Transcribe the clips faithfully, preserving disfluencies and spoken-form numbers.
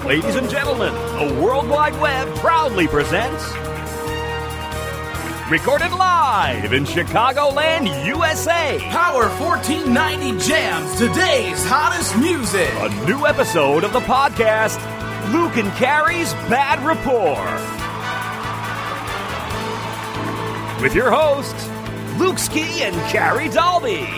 Ladies and gentlemen, the World Wide Web proudly presents... Recorded live in Chicagoland, U S A. Power fourteen ninety Jams, today's hottest music. A new episode of the podcast, Luke and Carrie's Bad Rapport. With your hosts, Luke Ski and Carrie Dalby.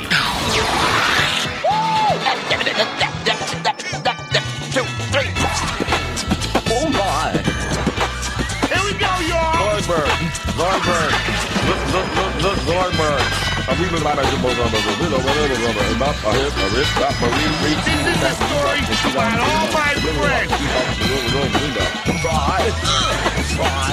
Two, three. Oh my. Here we go, y'all. Zoidberg. Zoidberg. Look, look, look, look, Zoidberg. A wee bit about a jumbo on the little, whatever, whatever. Not a hip, a wrist, not a read, read. This is a story about all my friends. Try. Try.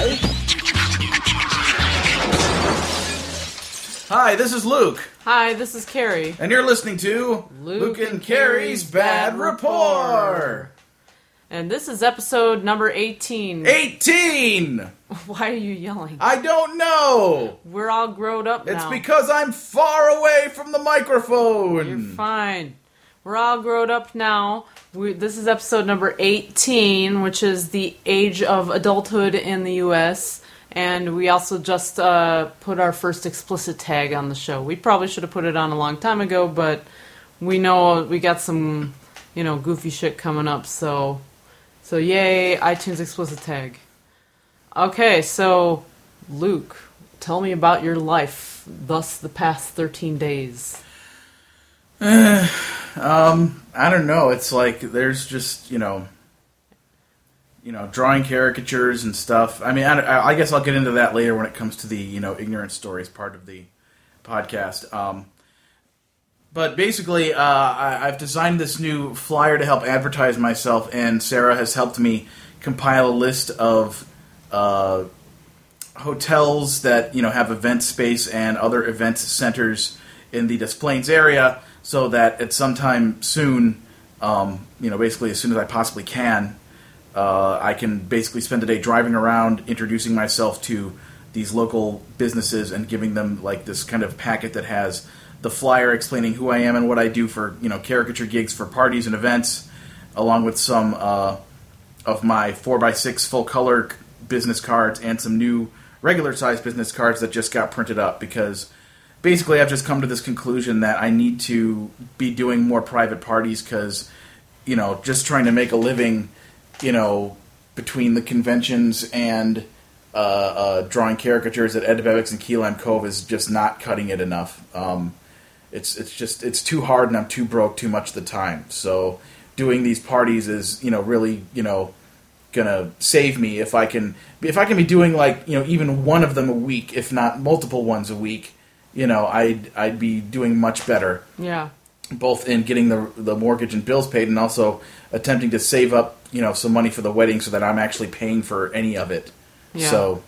Hi, this is Luke. Hi, this is Carrie. And you're listening to Luke Luke and and Carrie's Carrie's Bad Bad Rapport. And this is episode number eighteen. eighteen! Why are you yelling? I don't know. We're all grown up It's now. because I'm far away from the microphone. You're fine. We're all grown up now. We, this is episode number eighteen, which is the age of adulthood in the U S And we also just uh, put our first explicit tag on the show. We probably should have put it on a long time ago, but we know we got some, you know, goofy shit coming up. So, so yay, iTunes explicit tag. Okay, so Luke, tell me about your life thus the past thirteen days. Um, I don't know. It's like there's just, you know, you know, drawing caricatures and stuff. I mean, I, I guess I'll get into that later when it comes to the, you know, ignorant stories part of the podcast. Um, but basically, uh, I, I've designed this new flyer to help advertise myself, and Sarah has helped me compile a list of uh, hotels that, you know, have event space and other event centers in the Des Plaines area, so that at some time soon, um, you know, basically as soon as I possibly can, Uh, I can basically spend a day driving around, introducing myself to these local businesses and giving them like this kind of packet that has the flyer explaining who I am and what I do for, you know, caricature gigs for parties and events, along with some uh, of my four by six full color business cards and some new regular size business cards that just got printed up, because basically I've just come to this conclusion that I need to be doing more private parties, because, you know, just trying to make a living, you know, between the conventions and uh, uh, drawing caricatures at Ed Bevick's and Key Lime Cove is just not cutting it enough. Um, it's it's just it's too hard, and I'm too broke too much of the time. So doing these parties is, you know, really, you know, gonna save me if I can if I can be doing like, you know, even one of them a week, if not multiple ones a week. You know, I'd I'd be doing much better. Yeah. Both in getting the the mortgage and bills paid, and also attempting to save up, you know, some money for the wedding so that I'm actually paying for any of it. Yeah. So,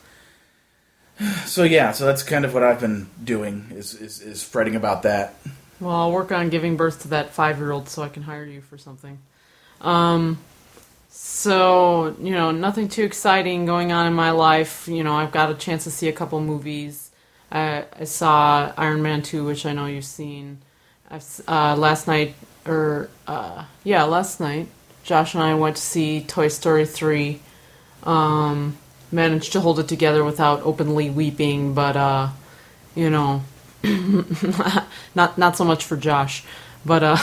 so yeah, so that's kind of what I've been doing, is, is, is fretting about that. Well, I'll work on giving birth to that five-year-old so I can hire you for something. Um, so, you know, nothing too exciting going on in my life. You know, I've got a chance to see a couple movies. I, I saw Iron Man two, which I know you've seen. I've, uh, last night, or, uh, yeah, last night, Josh and I went to see Toy Story three. Um, managed to hold it together without openly weeping, but, uh, you know, not not so much for Josh. But, uh,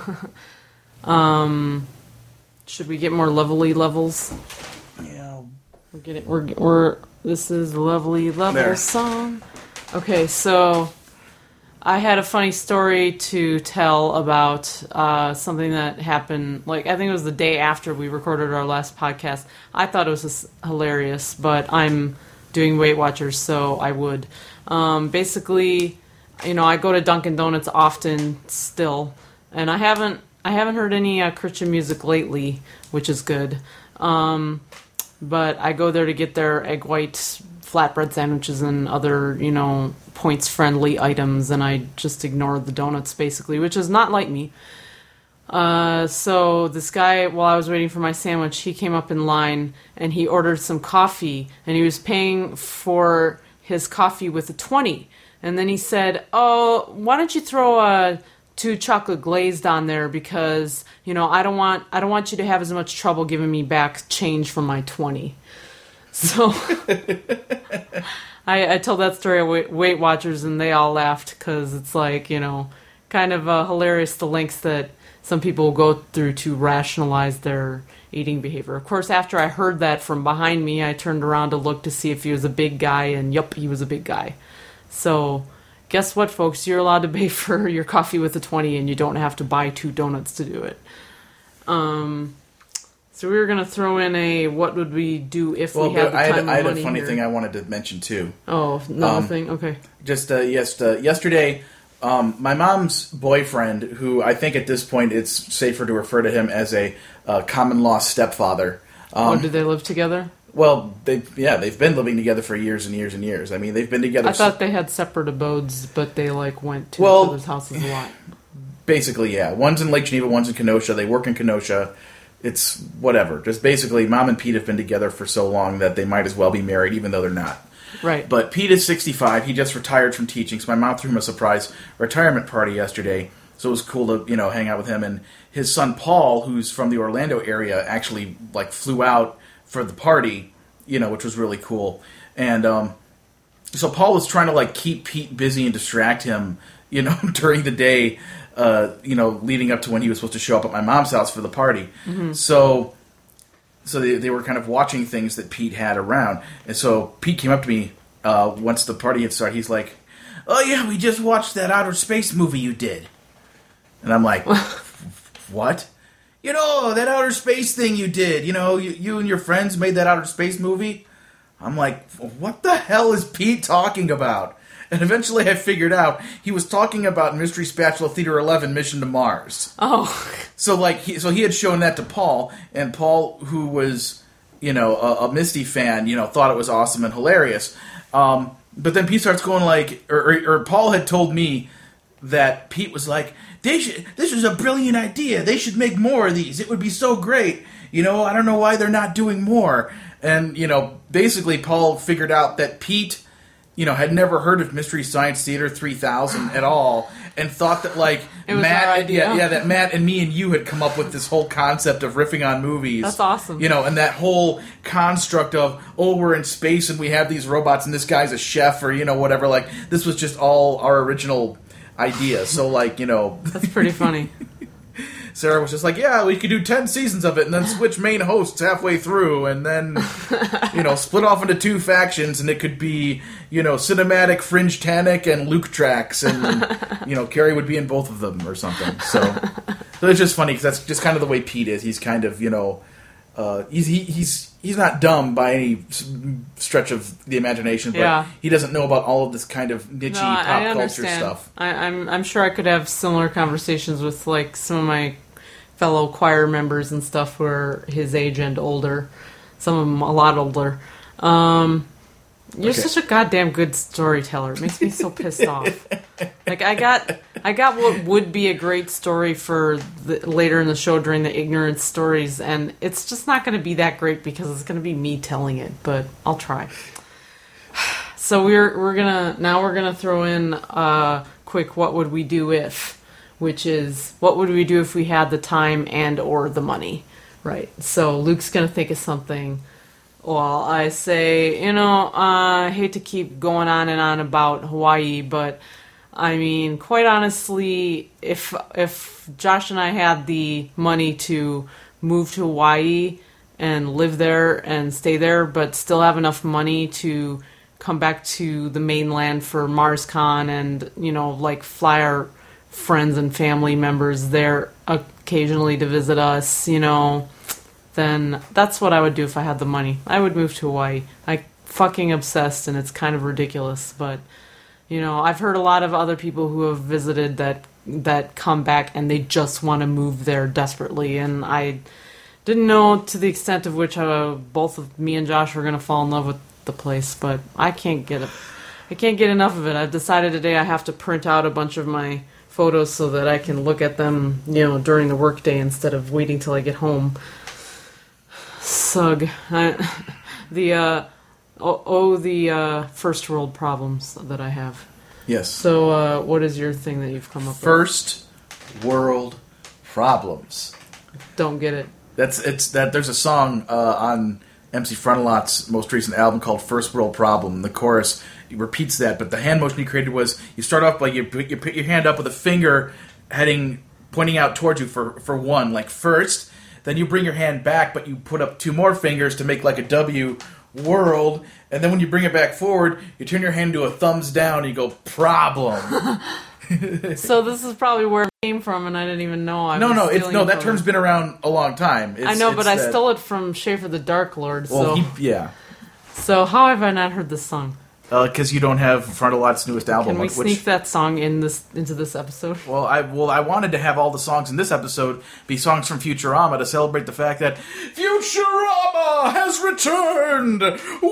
um, should we get more lovely levels? Yeah. We're getting, we're, we're, this is Lovely Levels There. song. Okay, so I had a funny story to tell about uh, something that happened, like, I think it was the day after we recorded our last podcast. I thought it was just hilarious, but I'm doing Weight Watchers, so I would. Um, basically, you know, I go to Dunkin' Donuts often still, and I haven't I haven't heard any uh, Christian music lately, which is good. Um, but I go there to get their egg white flatbread sandwiches and other, you know, points-friendly items, and I just ignore the donuts, basically, which is not like me. Uh, so this guy, while I was waiting for my sandwich, he came up in line, and he ordered some coffee, and he was paying for his coffee with a twenty. And then he said, oh, why don't you throw a two chocolate glazed on there because, you know, I don't want I don't want you to have as much trouble giving me back change from my twenty. So I, I told that story to Weight Watchers, and they all laughed because it's like, you know, kind of uh, hilarious the lengths that some people go through to rationalize their eating behavior. Of course, after I heard that from behind me, I turned around to look to see if he was a big guy, and yup, he was a big guy. So guess what, folks? You're allowed to pay for your coffee with a twenty, and you don't have to buy two donuts to do it. Um... So we were going to throw in a what would we do if well, we had the I time had, and I had money a funny here. thing I wanted to mention too. Oh, another um, thing? Okay. Just uh, yes, uh, yesterday, um, my mom's boyfriend, who I think at this point it's safer to refer to him as a uh, common law stepfather. Um, oh, did they live together? Well, they yeah, they've been living together for years and years and years. I mean, they've been together. I thought they had separate abodes, but they like went to Well, each other's houses a lot. Basically, yeah. One's in Lake Geneva, one's in Kenosha. They work in Kenosha. It's whatever. Just basically, Mom and Pete have been together for so long that they might as well be married, even though they're not. Right. But Pete is sixty-five. He just retired from teaching, so my mom threw him a surprise retirement party yesterday. So it was cool to, you know, hang out with him. And his son Paul, who's from the Orlando area, actually like flew out for the party, you know, which was really cool. And um, so Paul was trying to like keep Pete busy and distract him, you know, during the day. Uh, you know, leading up to when he was supposed to show up at my mom's house for the party. Mm-hmm. So, so they, they were kind of watching things that Pete had around. And so Pete came up to me uh, once the party had started. He's like, "Oh yeah, we just watched that outer space movie you did." And I'm like, "What? You know, that outer space thing you did. You know, you, you and your friends made that outer space movie." I'm like, "What the hell is Pete talking about?" And eventually I figured out he was talking about Mystery Spatula Theater eleven, Mission to Mars. Oh. So like, he, so he had shown that to Paul, and Paul, who was, you know, a, a Misty fan, you know, thought it was awesome and hilarious. Um, but then Pete starts going like, or, or, or Paul had told me that Pete was like, they should, this is a brilliant idea. They should make more of these. It would be so great. You know, I don't know why they're not doing more. And, you know, basically Paul figured out that Pete, you know, had never heard of Mystery Science Theater three thousand at all, and thought that like it was Matt, our idea. yeah, yeah, that Matt and me and you had come up with this whole concept of riffing on movies. That's awesome. You know, and that whole construct of, oh, we're in space and we have these robots and this guy's a chef or, you know, whatever. Like, this was just all our original idea. So, like, you know, That's pretty funny. Sarah was just like, yeah, we could do ten seasons of it and then switch main hosts halfway through and then, you know, split off into two factions and it could be, you know, Cinematic, Fringe Tanic, and Luke Tracks and, you know, Carrie would be in both of them or something. So, so it's just funny because that's just kind of the way Pete is. He's kind of, you know, uh, he's, he, he's, he's not dumb by any stretch of the imagination, but yeah. he doesn't know about all of this kind of niche No, pop I culture understand. stuff. I, I'm I'm sure I could have similar conversations with like some of my fellow choir members and stuff who are his age and older. Some of them a lot older. Um, you're Okay. such a goddamn good storyteller. It makes me so pissed off. Like I got I got what would be a great story for the, later in the show during the ignorance stories, and it's just not going to be that great because it's going to be me telling it. But I'll try. So we're we're gonna now we're gonna throw in a quick what would we do if, which is what would we do if we had the time and or the money, right? So Luke's gonna think of something. Well, I say, you know, uh, I hate to keep going on and on about Hawaii, but I mean, quite honestly, if if Josh and I had the money to move to Hawaii and live there and stay there, but still have enough money to come back to the mainland for MarsCon and, you know, like fly our friends and family members there occasionally to visit us, you know, then that's what I would do if I had the money. I would move to Hawaii. I'm fucking obsessed, and it's kind of ridiculous, but, you know, I've heard a lot of other people who have visited that that come back and they just want to move there desperately, and I didn't know to the extent of which uh, both of me and Josh were going to fall in love with the place, but I can't get it. I can't get enough of it. I've decided today I have to print out a bunch of my photos so that I can look at them, you know, during the workday instead of waiting till I get home. Sug. I, the, uh, oh, oh, the uh, first world problems that I have. Yes. So, uh, what is your thing that you've come up First world problems. Don't get it. That's it's that. There's a song uh, on M C Frontalot's most recent album called First World Problem. The chorus repeats that, but the hand motion he created was you start off by you put, you put your hand up with a finger heading pointing out towards you for, for one, like first. Then you bring your hand back, but you put up two more fingers to make like a W world. And then when you bring it back forward, you turn your hand to a thumbs down and you go, problem. So this is probably where it came from, and I didn't even know. I no, was no, it's stealing no. it That from term's him. been around a long time. It's, I know, it's but I that, stole it from Schaefer the Dark Lord. Well, So, he, yeah. so how have I not heard this song? Because uh, you don't have Frontalot's newest album. Can we which, sneak that song in this into this episode? Well, I well I wanted to have all the songs in this episode be songs from Futurama to celebrate the fact that Futurama has returned.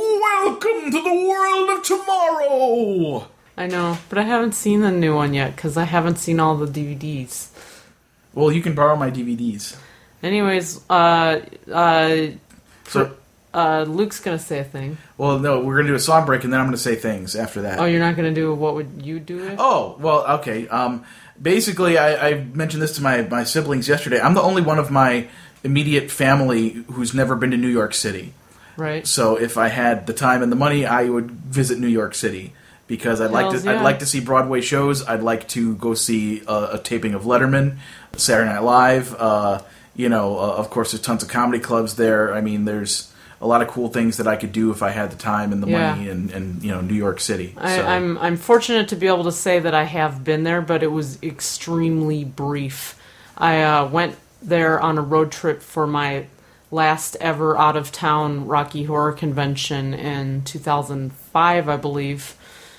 Welcome to the world of tomorrow. I know, but I haven't seen the new one yet because I haven't seen all the D V Ds. Well, you can borrow my D V Ds. Anyways, uh, uh, So, uh, Luke's gonna say a thing. well, no, we're gonna do a song break, and then I'm gonna say things after that. Oh, you're not gonna do what would you do it? Oh, well, okay. Um, basically, I, I mentioned this to my, my siblings yesterday. I'm the only one of my immediate family who's never been to New York City. Right. So if I had the time and the money, I would visit New York City because I'd like Hells to. yeah. I'd like to see Broadway shows. I'd like to go see a, a taping of Letterman, Saturday Night Live. Uh, you know, uh, of course, there's tons of comedy clubs there. I mean, there's a lot of cool things that I could do if I had the time and the Yeah. money, and, and you know, New York City. I, so. I'm I'm fortunate to be able to say that I have been there, but it was extremely brief. I uh, went there on a road trip for my last ever out of town Rocky Horror Convention in two thousand five, I believe,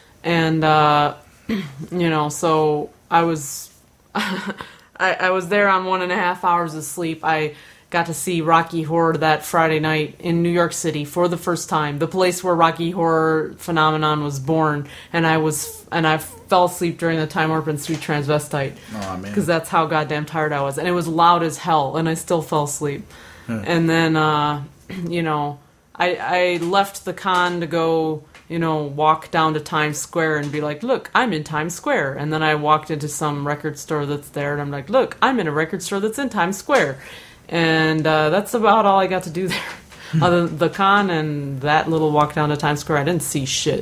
and uh, you know, so I was I, I was there on one and a half hours of sleep. I got to see Rocky Horror that Friday night in New York City for the first time, the place where Rocky Horror phenomenon was born, and I was and I fell asleep during the Time Warp and Sweet Transvestite Aw, man. because that's how goddamn tired I was, and it was loud as hell, and I still fell asleep. And then uh, you know, I I left the con to go, you know, walk down to Times Square and be like, look, I'm in Times Square. And then I walked into some record store that's there, and I'm like, look, I'm in a record store that's in Times Square. And uh, that's about all I got to do there. Other than the con and that little walk down to Times Square, I didn't see shit.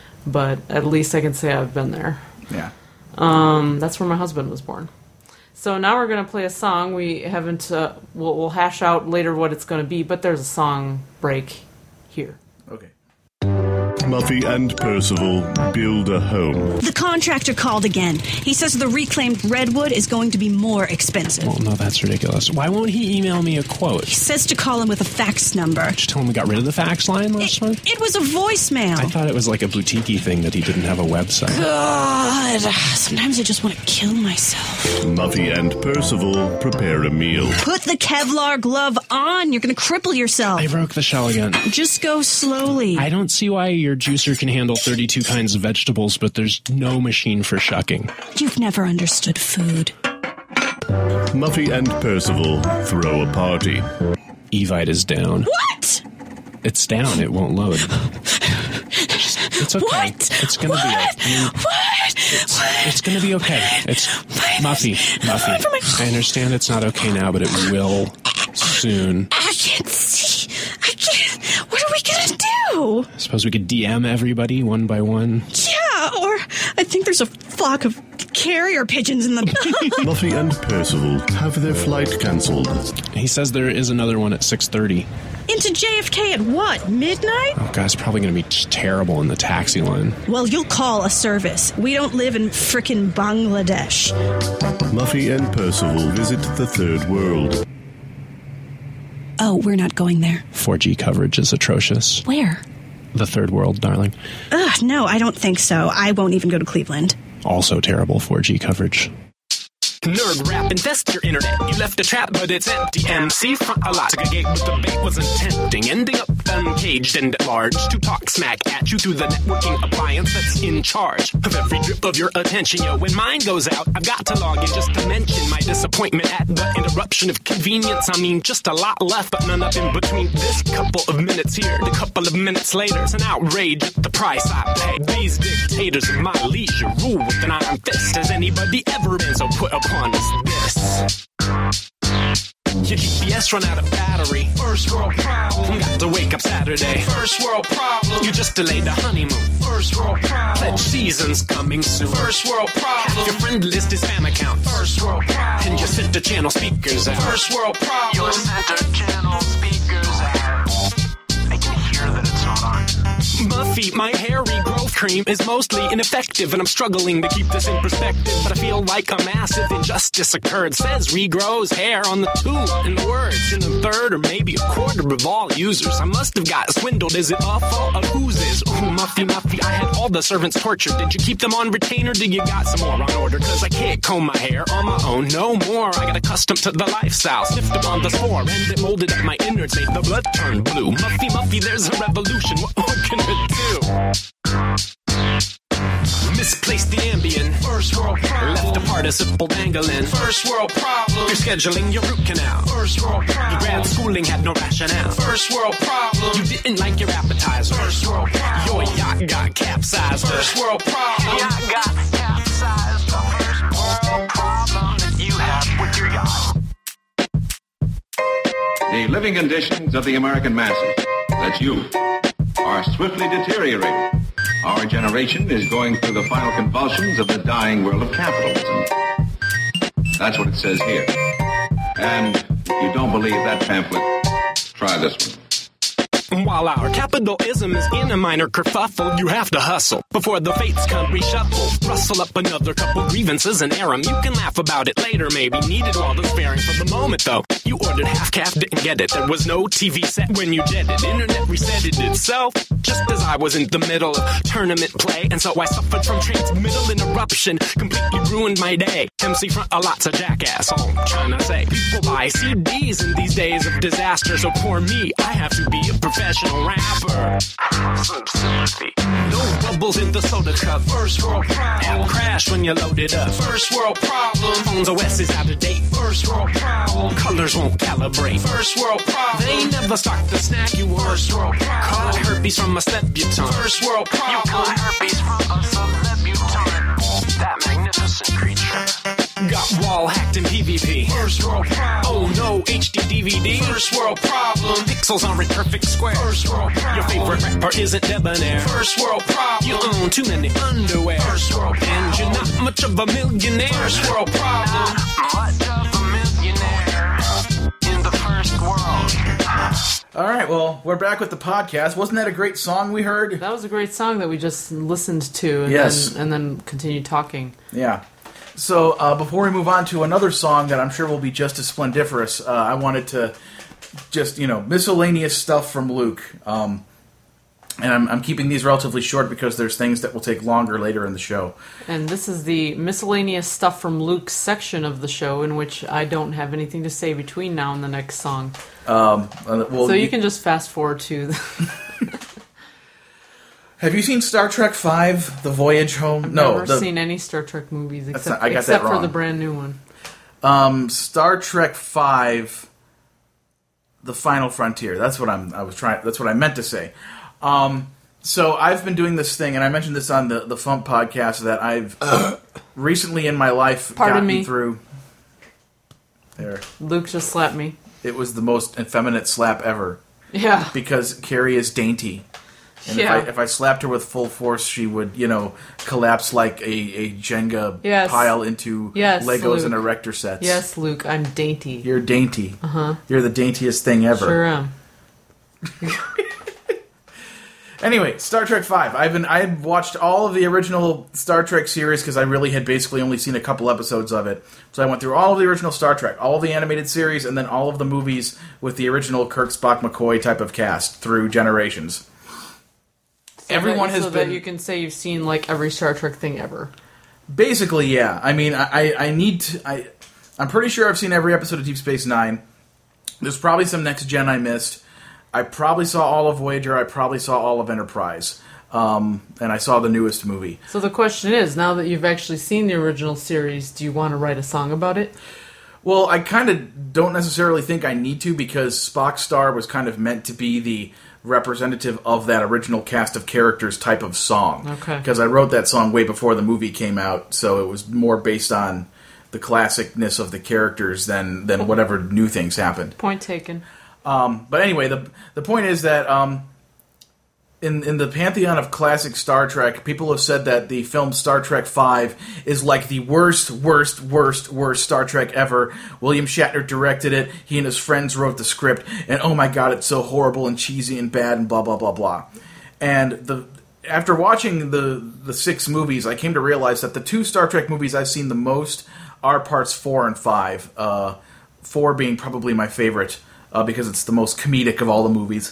But at least I can say I've been there. Yeah. Um, that's where my husband was born. So now we're going to play a song. We haven't, uh, we'll, we'll hash out later what it's going to be, but there's a song break here. Okay. Muffy and Percival build a home. The contractor called again. He says the reclaimed redwood is going to be more expensive. Well, no, that's ridiculous. Why won't he email me a quote? He says to call him with a fax number. Just tell him we got rid of the fax line last It, month? it was a voicemail. I thought it was like a boutique-y thing that he didn't have a website. God, sometimes I just want to kill myself. Muffy and Percival prepare a meal. Put the Kevlar glove on. You're going to cripple yourself. I broke the shell again. Just go slowly. I don't see why your juicer can handle thirty-two kinds of vegetables, but there's no machine for shucking. You've never understood food. Muffy and Percival throw a party. Evite is down. What? It's down. It won't load. It's okay. What? It's gonna what? be. I mean, what? it's, what? it's gonna be okay. It's Muffy. Muffy. I understand it's not okay now, but it will soon. I can't see. I can't. What are we going to do? Suppose we could D M everybody one by one. Yeah, or I think there's a flock of carrier pigeons in the... Muffy and Percival have their flight cancelled. He says there is another one at six thirty. Into J F K at what, midnight? Oh, God, it's probably going to be just terrible in the taxi line. Well, you'll call a service. We don't live in frickin' Bangladesh. Muffy and Percival visit the third world. Oh, we're not going there. four G coverage is atrocious. Where? The third world, darling. Ugh, no, I don't think so. I won't even go to Cleveland. Also terrible four G coverage. Nerd rap, infest your internet. You left a trap, but it's empty. M C front a lot. Took a gate, but the bait wasn't tempting. Ending up uncaged and at large to talk smack at you through the networking appliance that's in charge of every drip of your attention. Yo, when mine goes out, I've got to log in just to mention my disappointment at the interruption. portion of convenience. I mean, just a lot left, but none up in between. This couple of minutes here, the couple of minutes later, it's an outrage at the price I pay. These dictators of my leisure rule with an iron fist. Has anybody ever been so put upon as this? Your G P S run out of battery. First world problem. Got to wake up Saturday. First world problem. You just delayed the honeymoon. First world problem. Pledge season's coming soon. First world problem. Half your friend list is spam account. First world problem. And your center channel speakers out. First world problem. Your center channel speakers out. I can hear that it's not on. Buffy, my hair regrowth cream is mostly ineffective, and I'm struggling to keep this in perspective, but I feel like a massive injustice occurred. Says regrows hair on the two in the words, in the third or maybe a quarter of all users. I must have got swindled. Is it a fault of whose is? Ooh, Muffy, Muffy, I had all the servants tortured. Did you keep them on retainer? Did you got some more on order? Cause I can't comb my hair on my own no more. I got accustomed to the lifestyle, sniffed upon the spore, and it molded up my innards, made the blood turn blue. Muffy, Muffy, there's a revolution. What, what can it do? Misplaced the Ambien. First world problem. Left a participle dangling. First world problem. You're scheduling your root canal. First world problem. Your grad schooling had no rationale. First world problem. You didn't like your appetizer. First world problem. Your yacht got capsized. First world problem. Your yacht got capsized. The first world problem that you have with your yacht. The living conditions of the American masses, that's you, are swiftly deteriorating. Our generation is going through the final convulsions of the dying world of capitalism. That's what it says here. And if you don't believe that pamphlet, try this one. While our capitalism is in a minor kerfuffle, you have to hustle before the fates come reshuffle. Rustle up another couple grievances and air 'em. You can laugh about it later, maybe. Needed all the sparing for the moment, though. You ordered half-calf, didn't get it. There was no T V set when you did it. Internet resetted itself just as I was in the middle of tournament play, and so I suffered from transmittal interruption. Completely ruined my day. M C front a lot's a jackass. All I'm trying to say. People buy C Ds in these days of disaster, so poor me, I have to be a professional rapper. Some sympathy. No bubbles in the soda cup. First world problem. App crash when you load it up. First world problem. Phone's O S is out of date. First world problem. Colors won't calibrate. First world problem. They never stock the snack you want. First world problem. Caught herpes from a Celebutone. First world problem. You caught herpes from a Celebutone. That magnificent creature. Got wall hacked in P V P. First world problem. Oh no, H D D V D. First world problem. Pixels aren't perfect square. First world problem. Your favorite rapper isn't debonair. First world problem. You own too many underwear. First world problem. And you're not much of a millionaire. First world problem. Not much of a millionaire in the first world. All right, well, we're back with the podcast. Wasn't that a great song we heard? That was a great song that we just listened to and, yes. then, and then continued talking. Yeah. So uh, before we move on to another song that I'm sure will be just as splendiferous, uh, I wanted to just, you know, miscellaneous stuff from Luke. Um, and I'm, I'm keeping these relatively short because there's things that will take longer later in the show. And this is the miscellaneous stuff from Luke's section of the show, in which I don't have anything to say between now and the next song. Um, uh, well, so you, you can just fast forward to... The Have you seen Star Trek five, The Voyage Home? I've no, never the, seen any Star Trek movies except, not, I got except that wrong. for the brand new one. Um, Star Trek five, The Final Frontier. That's what I'm. I was trying. That's what I meant to say. Um, so I've been doing this thing, and I mentioned this on the the Fump podcast that I've recently in my life Pardon gotten me. through. There, Luke just slapped me. It was the most effeminate slap ever. Yeah, because Carrie is dainty. And yeah. if I if I slapped her with full force, she would, you know, collapse like a, a Jenga yes. pile into yes, Legos Luke. and erector sets. Yes, Luke, I'm dainty. You're dainty. Uh-huh. You're the daintiest thing ever. Sure am. Anyway, Star Trek five. I've been I've watched all of the original Star Trek series because I really had basically only seen a couple episodes of it. So I went through all of the original Star Trek, all of the animated series, and then all of the movies with the original Kirk, Spock, McCoy type of cast through generations. So Everyone that, has so been... that you can say you've seen like every Star Trek thing ever. Basically, yeah. I mean, I, I need to... I, I'm pretty sure I've seen every episode of Deep Space Nine. There's probably some Next Gen I missed. I probably saw all of Voyager. I probably saw all of Enterprise. Um, and I saw the newest movie. So the question is, now that you've actually seen the original series, do you want to write a song about it? Well, I kind of don't necessarily think I need to, because Spock's star was kind of meant to be the representative of that original cast of characters type of song. Okay. Because I wrote that song way before the movie came out, so it was more based on the classicness of the characters than, than whatever new things happened. Point taken. Um, but anyway, the the point is that um, in in the pantheon of classic Star Trek, people have said that the film Star Trek five is like the worst, worst, worst, worst Star Trek ever. William Shatner directed it. He and his friends wrote the script, and oh my god, it's so horrible and cheesy and bad and blah blah blah blah. And the after watching the the six movies, I came to realize that the two Star Trek movies I've seen the most are parts four and five. Uh, four being probably my favorite. Uh, because it's the most comedic of all the movies.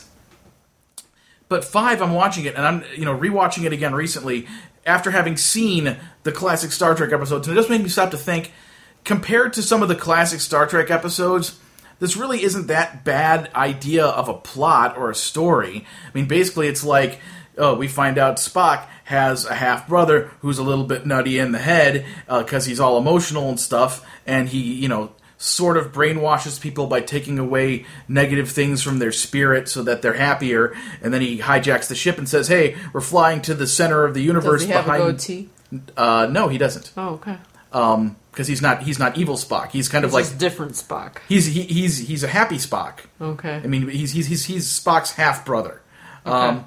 But five, I'm watching it, and I'm you know rewatching it again recently after having seen the classic Star Trek episodes, and it just made me stop to think, compared to some of the classic Star Trek episodes, this really isn't that bad idea of a plot or a story. I mean, basically it's like, oh, we find out Spock has a half-brother who's a little bit nutty in the head because uh, he's all emotional and stuff, and he, you know... sort of brainwashes people by taking away negative things from their spirit so that they're happier, and then he hijacks the ship and says, hey, we're flying to the center of the universe. Does he have behind... a goatee? Uh, no, he doesn't. Oh, okay. Um, because he's not he's not evil Spock. He's kind He's of like just different Spock. He's he, he's he's a happy Spock. Okay. I mean, he's he's he's, he's Spock's half brother. Okay. Um,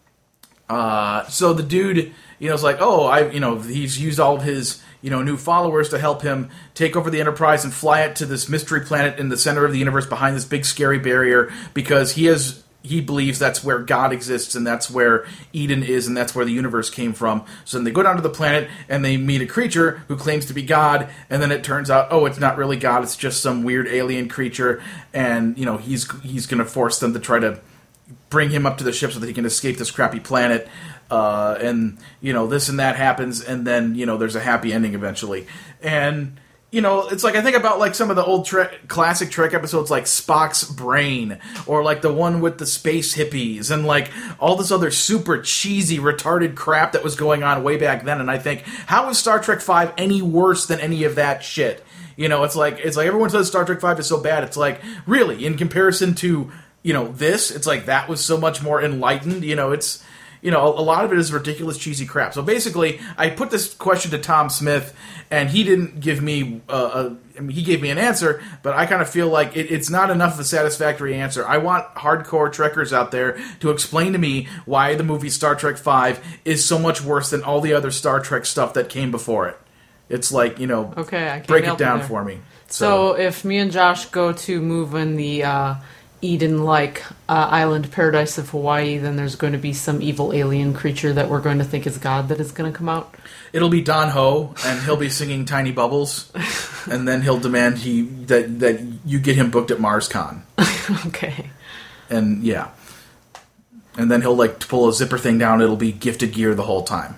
uh, so the dude, you know, is like, oh, I, you know, he's used all of his, you know, new followers to help him take over the Enterprise and fly it to this mystery planet in the center of the universe behind this big scary barrier, because he has he believes that's where God exists and that's where Eden is and that's where the universe came from. So then they go down to the planet and they meet a creature who claims to be God, and then it turns out, oh, it's not really God, it's just some weird alien creature, and, you know, he's he's going to force them to try to bring him up to the ship so that he can escape this crappy planet. Uh, and, you know, this and that happens, and then, you know, there's a happy ending eventually. And, you know, it's like, I think about, like, some of the old Trek, classic Trek episodes, like Spock's Brain, or, like, the one with the space hippies, and, like, all this other super cheesy, retarded crap that was going on way back then, and I think, how is Star Trek five any worse than any of that shit? You know, it's like, it's like everyone says Star Trek five is so bad, it's like, really, in comparison to, you know, this, it's like, that was so much more enlightened, you know, it's... You know, a lot of it is ridiculous, cheesy crap. So basically, I put this question to Tom Smith, and he didn't give me uh, a... I mean, he gave me an answer, but I kind of feel like it, it's not enough of a satisfactory answer. I want hardcore Trekkers out there to explain to me why the movie Star Trek five is so much worse than all the other Star Trek stuff that came before it. It's like, you know, okay, I can't break it help you down there. for me. So. so if me and Josh go to move in the... Uh, Eden-like uh, island paradise of Hawaii, then there's going to be some evil alien creature that we're going to think is God that is going to come out. It'll be Don Ho, and he'll be singing Tiny Bubbles, and then he'll demand he that that you get him booked at MarsCon. Okay. And yeah, and then he'll like pull a zipper thing down. It'll be Gifted Gear the whole time.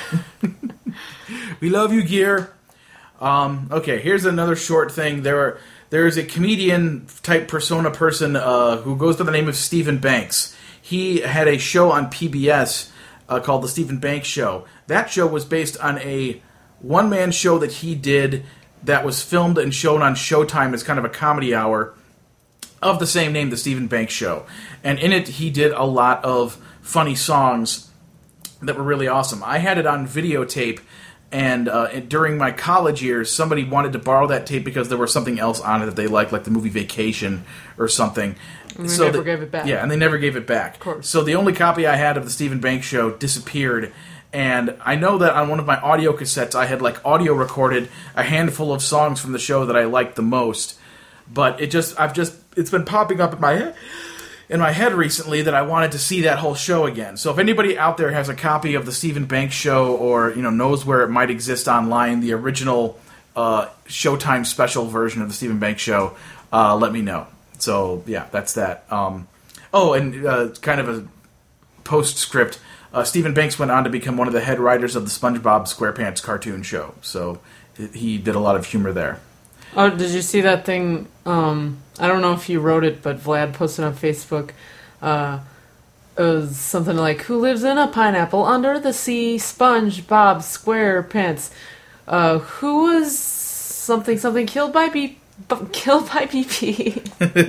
We love you, Gear. Um, okay, here's another short thing. There are. There is a comedian-type persona person uh, who goes by the name of Stephen Banks. He had a show on P B S uh, called The Stephen Banks Show. That show was based on a one-man show that he did that was filmed and shown on Showtime as kind of a comedy hour of the same name, The Stephen Banks Show. And in it, he did a lot of funny songs that were really awesome. I had it on videotape. And uh, during my college years, somebody wanted to borrow that tape because there was something else on it that they liked, like the movie Vacation or something. And they so never the, gave it back. Yeah, and they never gave it back. Of course. So the only copy I had of the Stephen Banks Show disappeared. And I know that on one of my audio cassettes, I had like audio recorded a handful of songs from the show that I liked the most. But it just, I've just, it's been popping up in my head. in my head recently that I wanted to see that whole show again. So if anybody out there has a copy of the Stephen Banks Show, or you know knows where it might exist online, the original uh, Showtime special version of the Stephen Banks Show, uh, let me know. So yeah, that's that. Um, oh, and uh, kind of a postscript. Uh, Stephen Banks went on to become one of the head writers of the SpongeBob SquarePants cartoon show. So he did a lot of humor there. Oh, did you see that thing? Um, I don't know if you wrote it, but Vlad posted on Facebook. Uh, it was something like, "Who lives in a pineapple under the sea? SpongeBob SquarePants. Uh, who was something something killed by be- but killed by B P.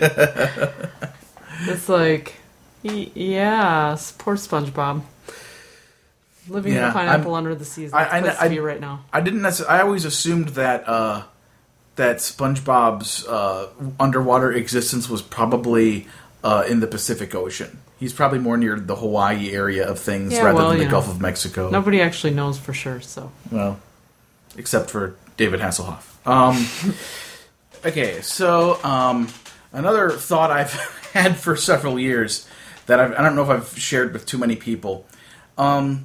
It's like, y- yeah, poor SpongeBob. Living Yeah, in a pineapple I'm- under the sea is I- the I- place I- to be right now. I didn't necessarily. I always assumed that uh, that SpongeBob's uh, underwater existence was probably uh, in the Pacific Ocean. He's probably more near the Hawaii area of things Yeah, rather well, than the you Gulf know, of Mexico. Nobody actually knows for sure, so. Well, except for David Hasselhoff. Um, okay, so um, another thought I've had for several years that I've, I don't know if I've shared with too many people. Um,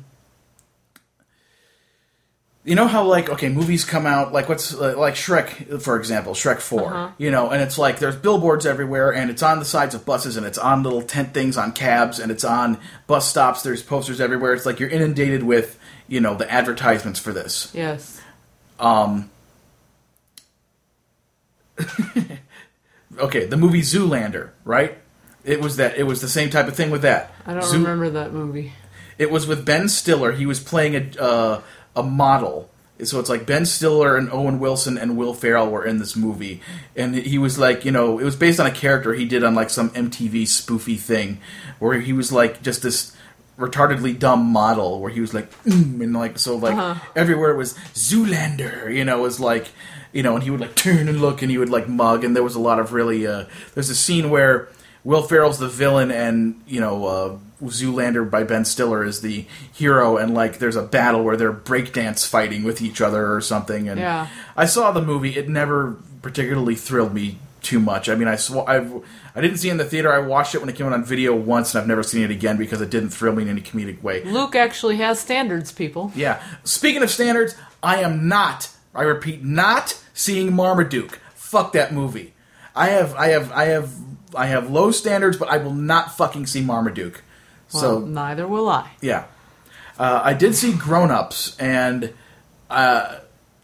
you know how, like, okay, movies come out, like, what's, uh, like Shrek, for example, Shrek four, Uh-huh. you know, and it's like, there's billboards everywhere, and it's on the sides of buses, and it's on little tent things on cabs, and it's on bus stops, there's posters everywhere, it's like you're inundated with, you know, the advertisements for this. Yes. Um, okay, the movie Zoolander, right? It was that. It was the same type of thing with that. I don't Zoo- remember that movie. It was with Ben Stiller. He was playing a uh, a model. So it's like Ben Stiller and Owen Wilson and Will Ferrell were in this movie, and he was like, you know, it was based on a character he did on like some M T V spoofy thing, where he was like just this retardedly dumb model, where he was like, mm, and like so like Uh-huh. everywhere it was Zoolander, you know, it was like, you know, and he would like turn and look, and he would like mug, and there was a lot of really, uh, there's a scene where Will Ferrell's the villain, and you know, uh, Zoolander by Ben Stiller is the hero, and like there's a battle where they're breakdance fighting with each other or something. And Yeah. I saw the movie; it never particularly thrilled me too much. I mean, I sw- I've, I didn't see it in the theater. I watched it when it came out on video once, and I've never seen it again because it didn't thrill me in any comedic way. Luke actually has standards, people. Yeah. Speaking of standards, I am not, I repeat, not seeing Marmaduke. Fuck that movie. I have, I have, I have, I have low standards, but I will not fucking see Marmaduke. Well, So neither will I. yeah, uh, I did see Grown Ups, and uh,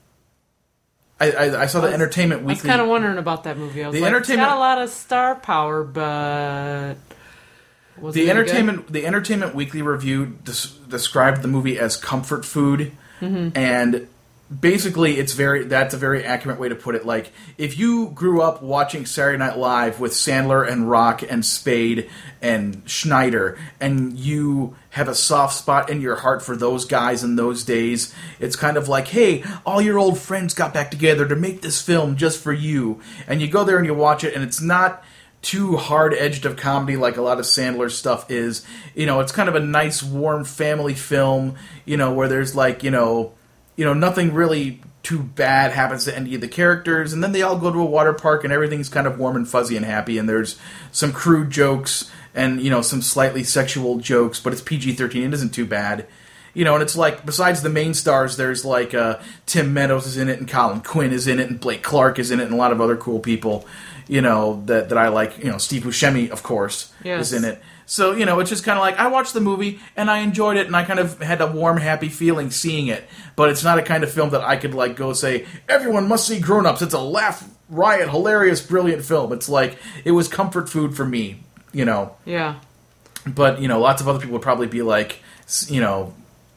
I, I, I saw the I was- Entertainment I was Weekly. kind of wondering about that movie. I was The like, entertainment- it's got a lot of star power, but was the it any entertainment the Entertainment Weekly review des- described the movie as comfort food, Mhm. and basically it's very that's a very accurate way to put it. Like, if you grew up watching Saturday Night Live with Sandler and Rock and Spade and Schneider, and you have a soft spot in your heart for those guys in those days, it's kind of like, hey, all your old friends got back together to make this film just for you, and you go there and you watch it, and it's not too hard-edged of comedy like a lot of Sandler's stuff is. You know, it's kind of a nice, warm family film, you know, where there's like, you know, you know, nothing really too bad happens to any of the characters, and then they all go to a water park, and everything's kind of warm and fuzzy and happy, and there's some crude jokes, and, you know, some slightly sexual jokes, but it's P G thirteen, it isn't too bad. You know, and it's like, besides the main stars, there's like, uh, Tim Meadows is in it, and Colin Quinn is in it, and Blake Clark is in it, and a lot of other cool people, you know, that, that I like. You know, Steve Buscemi, of course, Yes. is in it. So, you know, it's just kind of like, I watched the movie, and I enjoyed it, and I kind of had a warm, happy feeling seeing it. But it's not a kind of film that I could, like, go say, everyone must see Grown Ups. It's a laugh, riot, hilarious, brilliant film. It's like, it was comfort food for me, you know. Yeah. But, you know, lots of other people would probably be like, s- you know,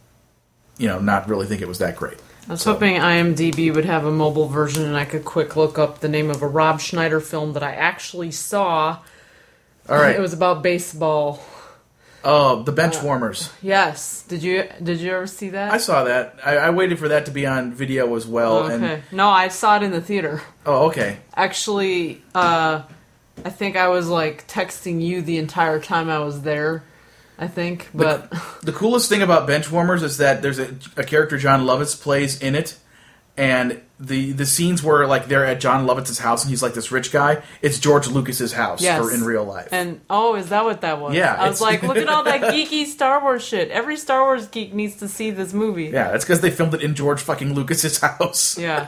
you know, not really think it was that great. I was hoping IMDb would have a mobile version and I could quick look up the name of a Rob Schneider film that I actually saw. All right. It was about baseball. Oh, The Bench Uh, Warmers. Yes. Did you Did you ever see that? I saw that. I, I waited for that to be on video as well. okay. And No, I saw it in the theater. oh, okay. Actually, uh, I think I was like texting you the entire time I was there. I think, but The coolest thing about Benchwarmers is that there's a, a character John Lovitz plays in it, and the the scenes where like they're at John Lovitz's house and he's like this rich guy. It's George Lucas's house yes. for in real life. And oh, is that what that was? Yeah, I was it's- like, look at all that geeky Star Wars shit. Every Star Wars geek needs to see this movie. Yeah, that's because they filmed it in George fucking Lucas's house. Yeah.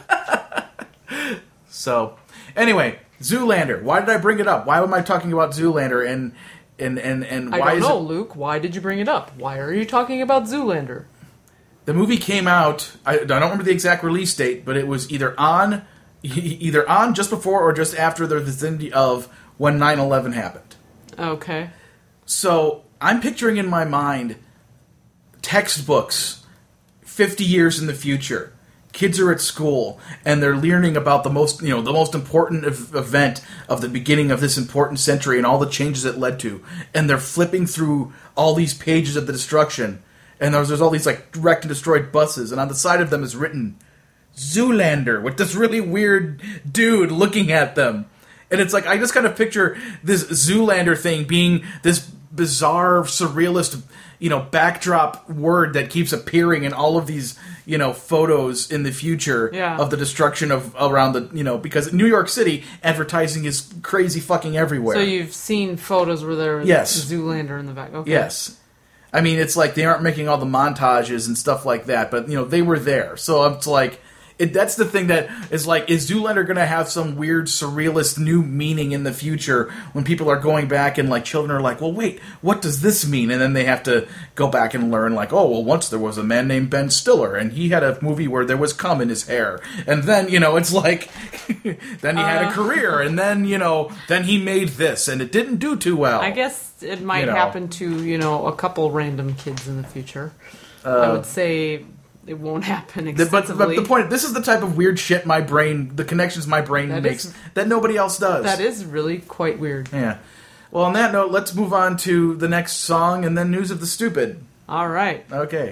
So, anyway, Zoolander. Why did I bring it up? Why am I talking about Zoolander? And and and and I why don't is know, it? Luke. Why did you bring it up? Why are you talking about Zoolander? The movie came out. I, I don't remember the exact release date, but it was either on, either on just before or just after the vicinity of when nine eleven happened. Okay. So I'm picturing in my mind textbooks fifty years in the future, kids are at school and they're learning about the most, you know, the most important ev- event of the beginning of this important century and all the changes it led to, and they're flipping through all these pages of the destruction, and there's, there's all these like wrecked and destroyed buses, and on the side of them is written Zoolander with this really weird dude looking at them. And it's like, I just kind of picture this Zoolander thing being this bizarre, surrealist, you know, backdrop word that keeps appearing in all of these, you know, photos in the future yeah. of the destruction of around the, you know, because New York City, advertising is crazy fucking everywhere. So you've seen photos where there's yes. Zoolander in the back. Okay. Yes. I mean, it's like they aren't making all the montages and stuff like that, but, you know, they were there. So it's like... It, that's the thing that is like, is Zoolander going to have some weird, surrealist new meaning in the future when people are going back and like children are like, well, wait, what does this mean? And then they have to go back and learn like, oh, well, once there was a man named Ben Stiller and he had a movie where there was cum in his hair. And then, you know, it's like, then he had Uh. a career and then, you know, then he made this and it didn't do too well. I guess it might You know. happen to, you know, a couple random kids in the future. Uh, I would say it won't happen The- extensively. But, but the point, this is the type of weird shit my brain, the connections my brain That makes is- that nobody else does. That is really quite weird. Yeah. Well, on that note, let's move on to the next song and then News of the Stupid. All right. Okay.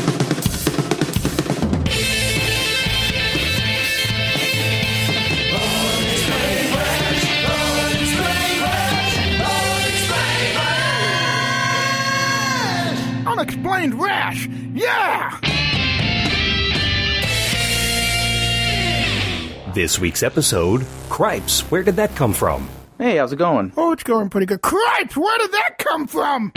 Unexplained rash! Yeah! This week's episode, Cripes, where did that come from? Hey, how's it going? Oh, it's going pretty good. Cripes, where did that come from?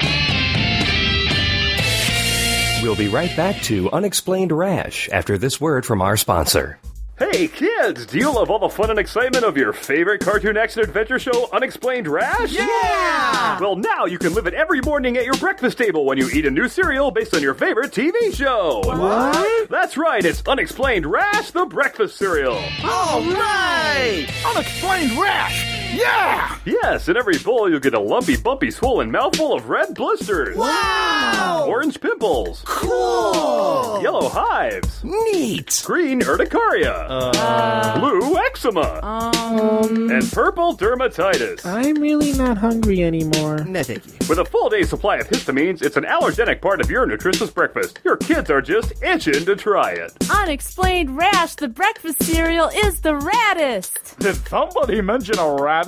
We'll be right back to Unexplained Rash after this word from our sponsor. Hey kids, do you love all the fun and excitement of your favorite cartoon action adventure show, Unexplained Rash? Yeah! Well, now you can live it every morning at your breakfast table when you eat a new cereal based on your favorite T V show. What? That's right, it's Unexplained Rash, the breakfast cereal. All right! Unexplained rash! Yeah! Yes, in every bowl you'll get a lumpy, bumpy, swollen mouthful of red blisters. Wow! Orange pimples. Cool! Yellow hives. Neat! Green urticaria. Uh, Blue eczema. Um... And purple dermatitis. I'm really not hungry anymore. No, thank you. With a full day's supply of histamines, it's an allergenic part of your nutritious breakfast. Your kids are just itching to try it. Unexplained Rash, the breakfast cereal, is the raddest. Did somebody mention a radish?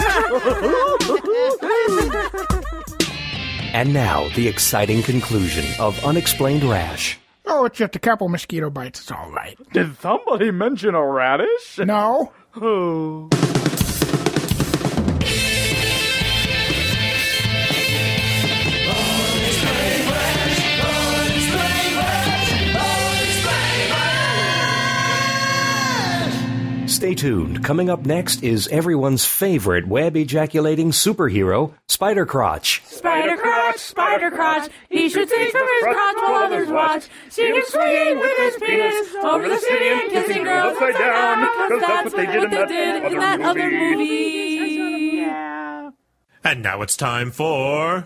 And now, the exciting conclusion of Unexplained Rash. Oh, it's just a couple mosquito bites. It's all right. Did somebody mention a radish? No. Oh. Stay tuned. Coming up next is everyone's favorite web-ejaculating superhero, Spider Crotch. Spider Crotch, Spider Crotch, he shoots things from his crotch while others watch. See him swinging with his penis over the city and kissing girls upside down, because that's what they did in that, in that other movie. And now it's time for...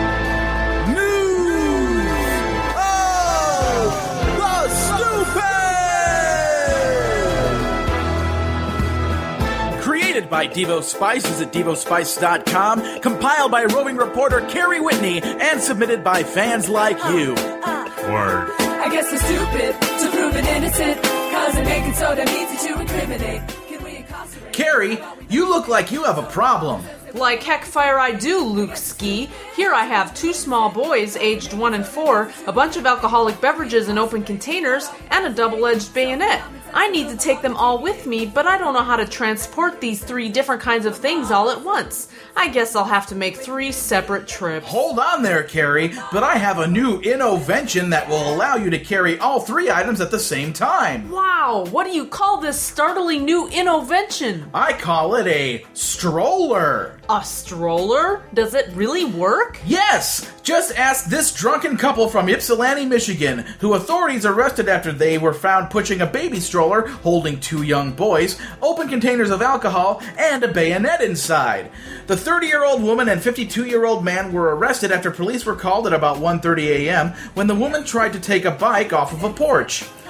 Created by Devo Spices at devo spice dot com, compiled by roving reporter Carrie Whitney, and submitted by fans like you. Word. I guess we're stupid to prove it innocent, cause they make it so damn easy to incriminate. Can we incarcerate? Carrie, you look like you have a problem. Like heck fire I do, Luke Ski. Here I have two small boys, aged one and four, a bunch of alcoholic beverages in open containers, and a double-edged bayonet. I need to take them all with me, but I don't know how to transport these three different kinds of things all at once. I guess I'll have to make three separate trips. Hold on there, Carrie, but I have a new innovention that will allow you to carry all three items at the same time. Wow, what do you call this startling new innovention? I call it a stroller. A stroller? Does it really work? Yes! Just ask this drunken couple from Ypsilanti, Michigan, who authorities arrested after they were found pushing a baby stroller holding two young boys, open containers of alcohol, and a bayonet inside. The thirty-year-old woman and fifty-two-year-old man were arrested after police were called at about one thirty a.m. when the woman tried to take a bike off of a porch.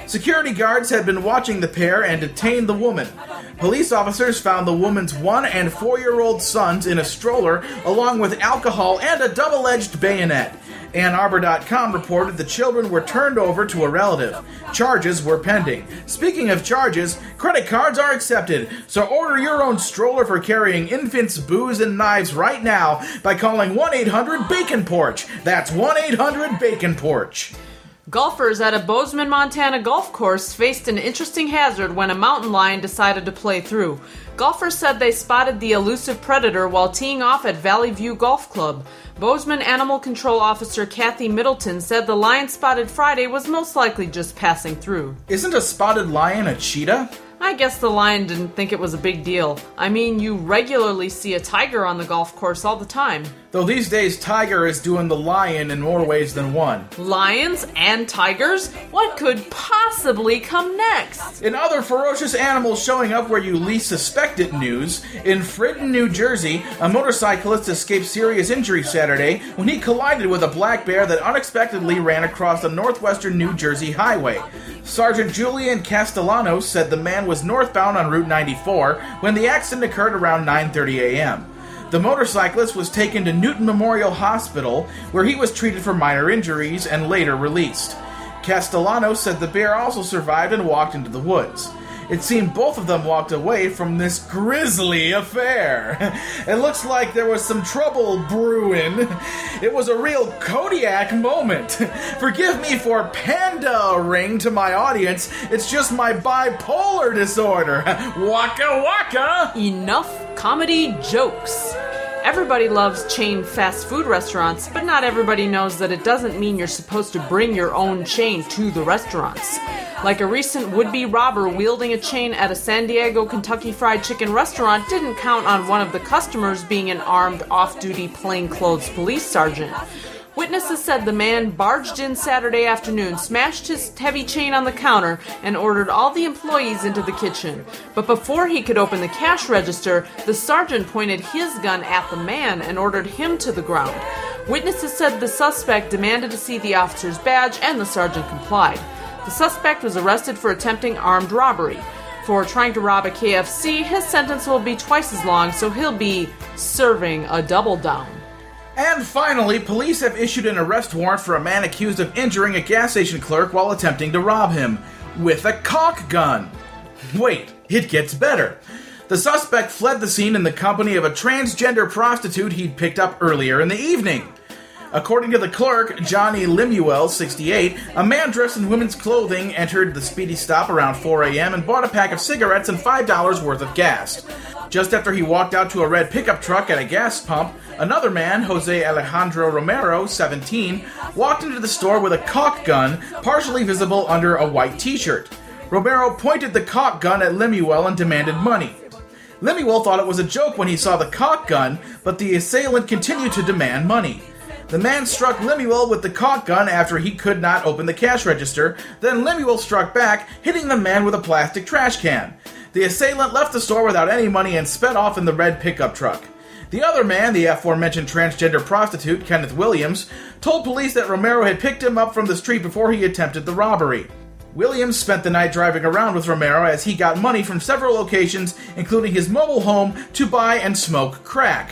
Security guards had been watching the pair and detained the woman. Police officers found the woman's one- and four-year-old sons in a stroller, along with alcohol and a double-edged bayonet. Ann Arbor dot com reported the children were turned over to a relative. Charges were pending. Speaking of charges, credit cards are accepted, so order your own stroller for carrying infants, booze, and knives right now by calling one eight hundred bacon porch. That's one eight hundred bacon porch. Golfers at a Bozeman, Montana golf course faced an interesting hazard when a mountain lion decided to play through. Golfers said they spotted the elusive predator while teeing off at Valley View Golf Club. Bozeman Animal Control Officer Kathy Middleton said the lion spotted Friday was most likely just passing through. Isn't a spotted lion a cheetah? I guess the lion didn't think it was a big deal. I mean, you regularly see a tiger on the golf course all the time. Though these days, Tiger is doing the lion in more ways than one. Lions and tigers? What could possibly come next? In other ferocious animals showing up where you least suspect it news, in Fritton, New Jersey, a motorcyclist escaped serious injury Saturday when he collided with a black bear that unexpectedly ran across the northwestern New Jersey highway. Sergeant Julian Castellanos said the man was northbound on Route ninety-four when the accident occurred around nine thirty a.m. The motorcyclist was taken to Newton Memorial Hospital, where he was treated for minor injuries and later released. Castellanos said the bear also survived and walked into the woods. It seemed both of them walked away from this grisly affair. It looks like there was some trouble brewing. It was a real Kodiak moment. Forgive me for pandering to my audience. It's just my bipolar disorder. Waka waka! Enough comedy jokes. Everybody loves chain fast food restaurants, but not everybody knows that it doesn't mean you're supposed to bring your own chain to the restaurants. Like a recent would-be robber wielding a chain at a San Diego Kentucky Fried Chicken restaurant didn't count on one of the customers being an armed, off-duty, plainclothes police sergeant. Witnesses said the man barged in Saturday afternoon, smashed his heavy chain on the counter, and ordered all the employees into the kitchen. But before he could open the cash register, the sergeant pointed his gun at the man and ordered him to the ground. Witnesses said the suspect demanded to see the officer's badge, and the sergeant complied. The suspect was arrested for attempting armed robbery. For trying to rob a K F C, his sentence will be twice as long, so he'll be serving a double down. And finally, police have issued an arrest warrant for a man accused of injuring a gas station clerk while attempting to rob him with a caulk gun. Wait, it gets better. The suspect fled the scene in the company of a transgender prostitute he'd picked up earlier in the evening. According to the clerk, Johnny Lemuel, sixty-eight, a man dressed in women's clothing entered the Speedy Stop around four a.m. and bought a pack of cigarettes and five dollars worth of gas. Just after he walked out to a red pickup truck at a gas pump, another man, Jose Alejandro Romero, seventeen, walked into the store with a caulk gun, partially visible under a white t-shirt. Romero pointed the caulk gun at Lemuel and demanded money. Lemuel thought it was a joke when he saw the caulk gun, but the assailant continued to demand money. The man struck Lemuel with the caulk gun after he could not open the cash register. Then Lemuel struck back, hitting the man with a plastic trash can. The assailant left the store without any money and sped off in the red pickup truck. The other man, the aforementioned transgender prostitute, Kenneth Williams, told police that Romero had picked him up from the street before he attempted the robbery. Williams spent the night driving around with Romero as he got money from several locations, including his mobile home, to buy and smoke crack.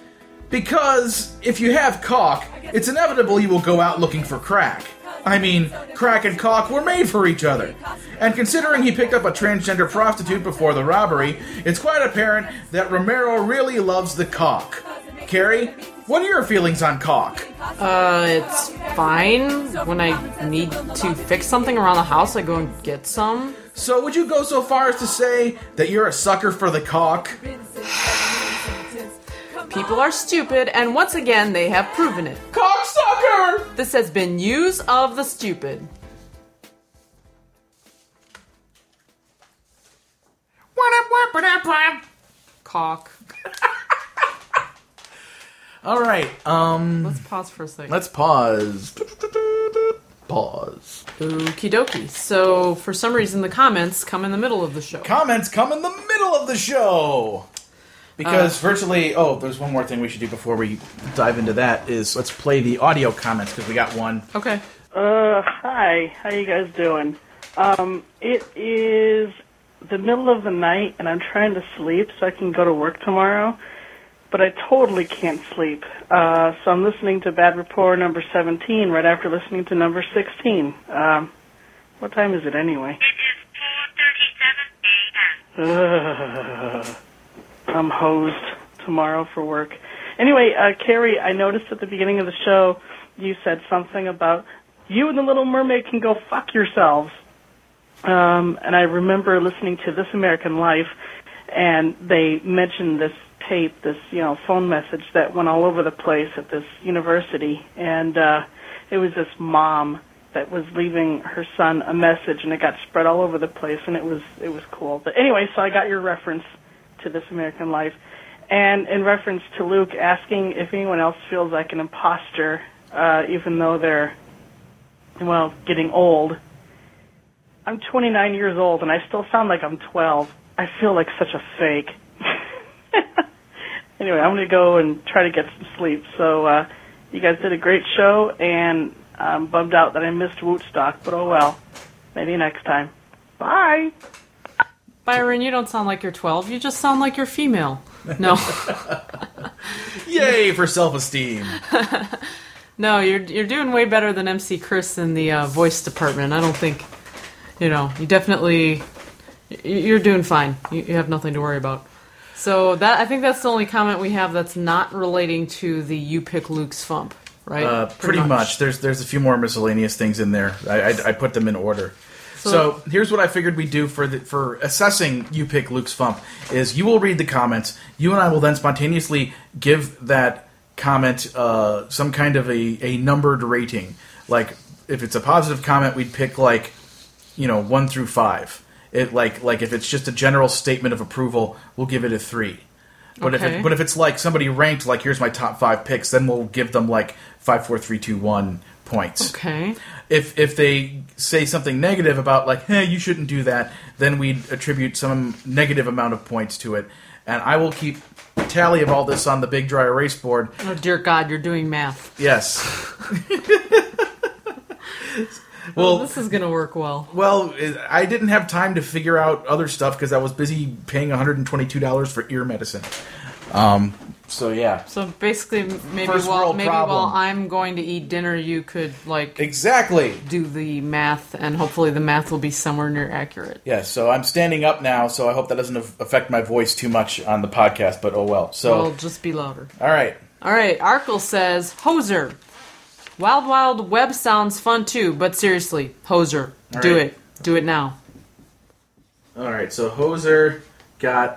Because if you have caulk, it's inevitable you will go out looking for crack. I mean, crack and caulk were made for each other. And considering he picked up a transgender prostitute before the robbery, it's quite apparent that Romero really loves the caulk. Carrie, what are your feelings on caulk? Uh, it's fine. When I need to fix something around the house, I go and get some. So would you go so far as to say that you're a sucker for the caulk? People are stupid, and once again, they have proven it. Cocksucker! This has been News of the Stupid. Cock. All right, um... Let's pause for a second. Let's pause. Pause. Okie dokie. So, for some reason, the comments come in the middle of the show. Comments come in the middle of the show! Because uh, virtually, oh, there's one more thing we should do before we dive into that, is let's play the audio comments, because we got one. Okay. Uh, hi. How you guys doing? Um, it is the middle of the night, and I'm trying to sleep so I can go to work tomorrow, but I totally can't sleep. Uh, so I'm listening to Bad Rapport number seventeen right after listening to number sixteen. Um, what time is it anyway? It is four thirty-seven a.m. I'm hosed tomorrow for work. Anyway, uh, Carrie, I noticed at the beginning of the show you said something about you and the Little Mermaid can go fuck yourselves. Um, and I remember listening to This American Life, and they mentioned this tape, this, you know, phone message that went all over the place at this university. And uh, it was this mom that was leaving her son a message, and it got spread all over the place, and it was it was cool. But anyway, so I got your reference to This American Life. And in reference to Luke asking if anyone else feels like an imposter, uh, even though they're, well, getting old. I'm twenty-nine years old, and I still sound like I'm twelve. I feel like such a fake. Anyway, I'm going to go and try to get some sleep. So uh, you guys did a great show, and I'm bummed out that I missed Wootstock, but oh well. Maybe next time. Bye. Byron, you don't sound like you're twelve. You just sound like you're female. No. Yay for self-esteem. No, you're you're doing way better than M C Chris in the uh, voice department. I don't think, you know, you definitely, you're doing fine. You, you have nothing to worry about. So that I think that's the only comment we have that's not relating to the You Pick Luke's Fump, right? Uh, pretty pretty much. much. There's there's a few more miscellaneous things in there. I, I, I put them in order. So, so here's what I figured we'd do for the, for assessing You Pick Luke's Fump is you will read the comments. You and I will then spontaneously give that comment uh, some kind of a, a numbered rating. Like if it's a positive comment, we'd pick like, you know, one through five. It like like if it's just a general statement of approval, we'll give it a three. But okay. if it, but if it's like somebody ranked like here's my top five picks, then we'll give them like five, four, three, two, one points. Okay. If if they say something negative about like, hey, you shouldn't do that, then we'd attribute some negative amount of points to it. And I will keep tally of all this on the big dry erase board. Oh dear God, you're doing math. Yes. Well, this is going to work well. Well, I didn't have time to figure out other stuff because I was busy paying one hundred twenty-two dollars for ear medicine. Um, so, yeah. So, basically, maybe, First while, world maybe problem. while I'm going to eat dinner, you could, like... Exactly. Do the math, and hopefully the math will be somewhere near accurate. Yeah, so I'm standing up now, so I hope that doesn't affect my voice too much on the podcast, but oh well. So, well, just be louder. All right. All right, Arkle says, Hoser. Wild Wild Web sounds fun too, but seriously, Hoser, All do right. it. Do it now. All right, so Hoser got...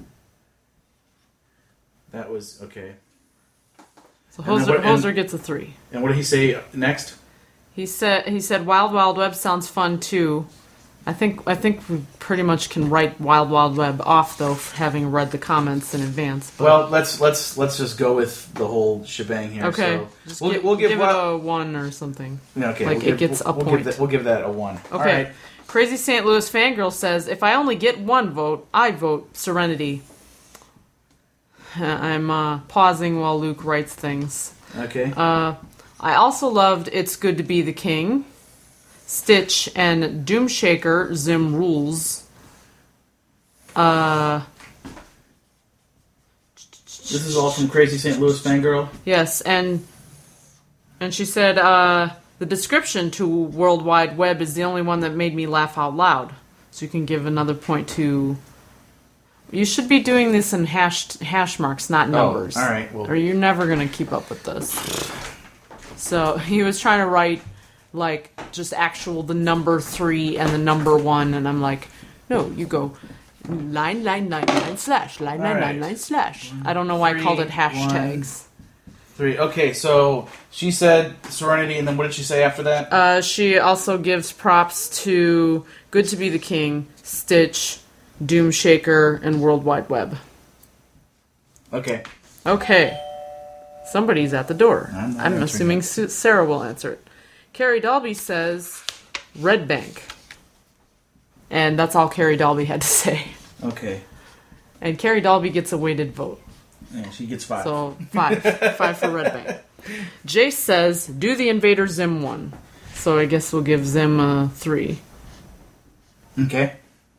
That was... Okay. So And then Hoser, what- and- Hoser gets a three. And what did he say next? He said he said Wild Wild Web sounds fun too. I think I think we pretty much can write Wild Wild Web off though, for having read the comments in advance. But Well, let's let's let's just go with the whole shebang here. okay, So just we'll, gi- we'll give, give Wild- it a one or something. Okay, like we'll it give- gets we'll, a we'll point. Give that, we'll give that a one. Okay. All right. Crazy Saint Louis Fangirl says, if I only get one vote, I vote Serenity. Uh, I'm uh, pausing while Luke writes things. Okay. Uh, I also loved It's Good to Be the King, Stitch, and Doomshaker Zim Rules. Uh, This is all from Crazy Saint Louis Fangirl. yes, and and she said, uh, the description to World Wide Web is the only one that made me laugh out loud. So you can give another point to... You should be doing this in hash, hash marks, not numbers. Oh, all right, well- or you're never going to keep up with this. So he was trying to write, like, just actual, the number three and the number one, and I'm like, no, you go line, line, line, line, slash, line, All line, right. line, line, slash. I don't know why I called it Three, hashtags. Three. Okay, so she said Serenity, and then what did she say after that? Uh, she also gives props to Good to Be the King, Stitch, Doomshaker, and World Wide Web. Okay. Okay. Somebody's at the door. I'm not I'm answering assuming it. Su- Sarah will answer it. Carrie Dalby says Red Bank. And that's all Carrie Dalby had to say. Okay. And Carrie Dalby gets a weighted vote. Yeah, she gets five. So, five. five for Red Bank. Jace says, do the Invader Zim one. So I guess we'll give Zim a three. Okay.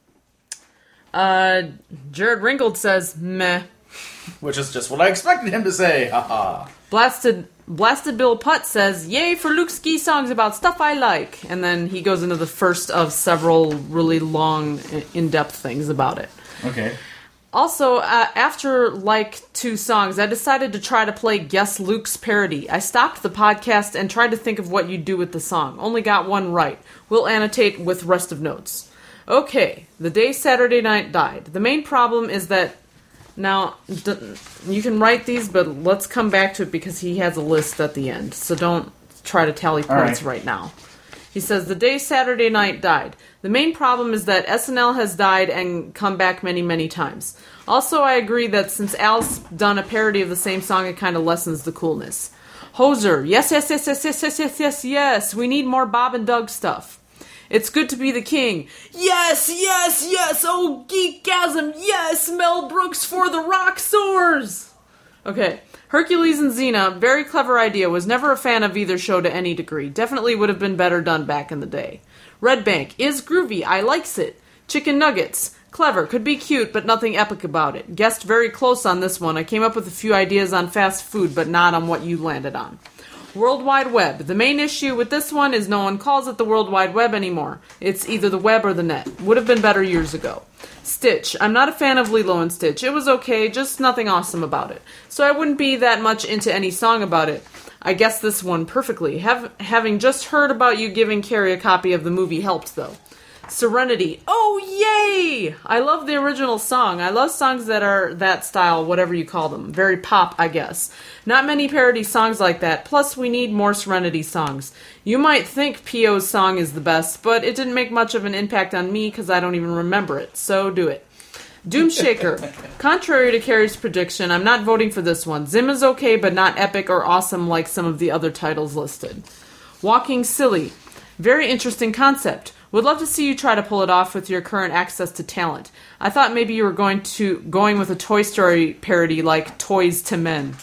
Uh, Jared Ringgold says, meh. Which is just what I expected him to say. Haha. Blasted Blasted Bill Putt says, yay for Luke Ski songs about stuff I like. And then he goes into the first of several really long, in-depth things about it. Okay. Also, uh, after like two songs, I decided to try to play Guess Luke's parody. I stopped the podcast and tried to think of what you'd do with the song. Only got one right. We'll annotate with rest of notes. Okay, the day Saturday Night Died. The main problem is that now d- you can write these, but let's come back to it because he has a list at the end. So don't try to tally points right. right now. He says, the day Saturday Night Died. The main problem is that S N L has died and come back many, many times. Also, I agree that since Al's done a parody of the same song, it kind of lessens the coolness. Hoser, yes, yes, yes, yes, yes, yes, yes, yes, yes. We need more Bob and Doug stuff. It's good to be the king. Yes, yes, yes. Oh, geekgasm. Yes, Mel Brooks for the rock soars. Okay. Hercules and Xena, very clever idea. Was never a fan of either show to any degree. Definitely would have been better done back in the day. Red Bank is groovy. I likes it. Chicken Nuggets. Clever. Could be cute, but nothing epic about it. Guessed very close on this one. I came up with a few ideas on fast food, but not on what you landed on. World Wide Web. The main issue with this one is no one calls it the World Wide Web anymore. It's either the web or the net. Would have been better years ago. Stitch. I'm not a fan of Lilo and Stitch. It was okay, just nothing awesome about it. So I wouldn't be that much into any song about it. I guess this one perfectly. Have, having just heard about you giving Carrie a copy of the movie helped, though. Serenity. Oh, yay! I love the original song. I love songs that are that style, whatever you call them. Very pop, I guess. Not many parody songs like that. Plus, we need more Serenity songs. You might think P O's song is the best, but it didn't make much of an impact on me because I don't even remember it. So do it. Doomshaker. Contrary to Carrie's prediction, I'm not voting for this one. Zim is okay, but not epic or awesome like some of the other titles listed. Walking Silly. Very interesting concept. Would love to see you try to pull it off with your current access to talent. I thought maybe you were going to going with a Toy Story parody like Toys to Men.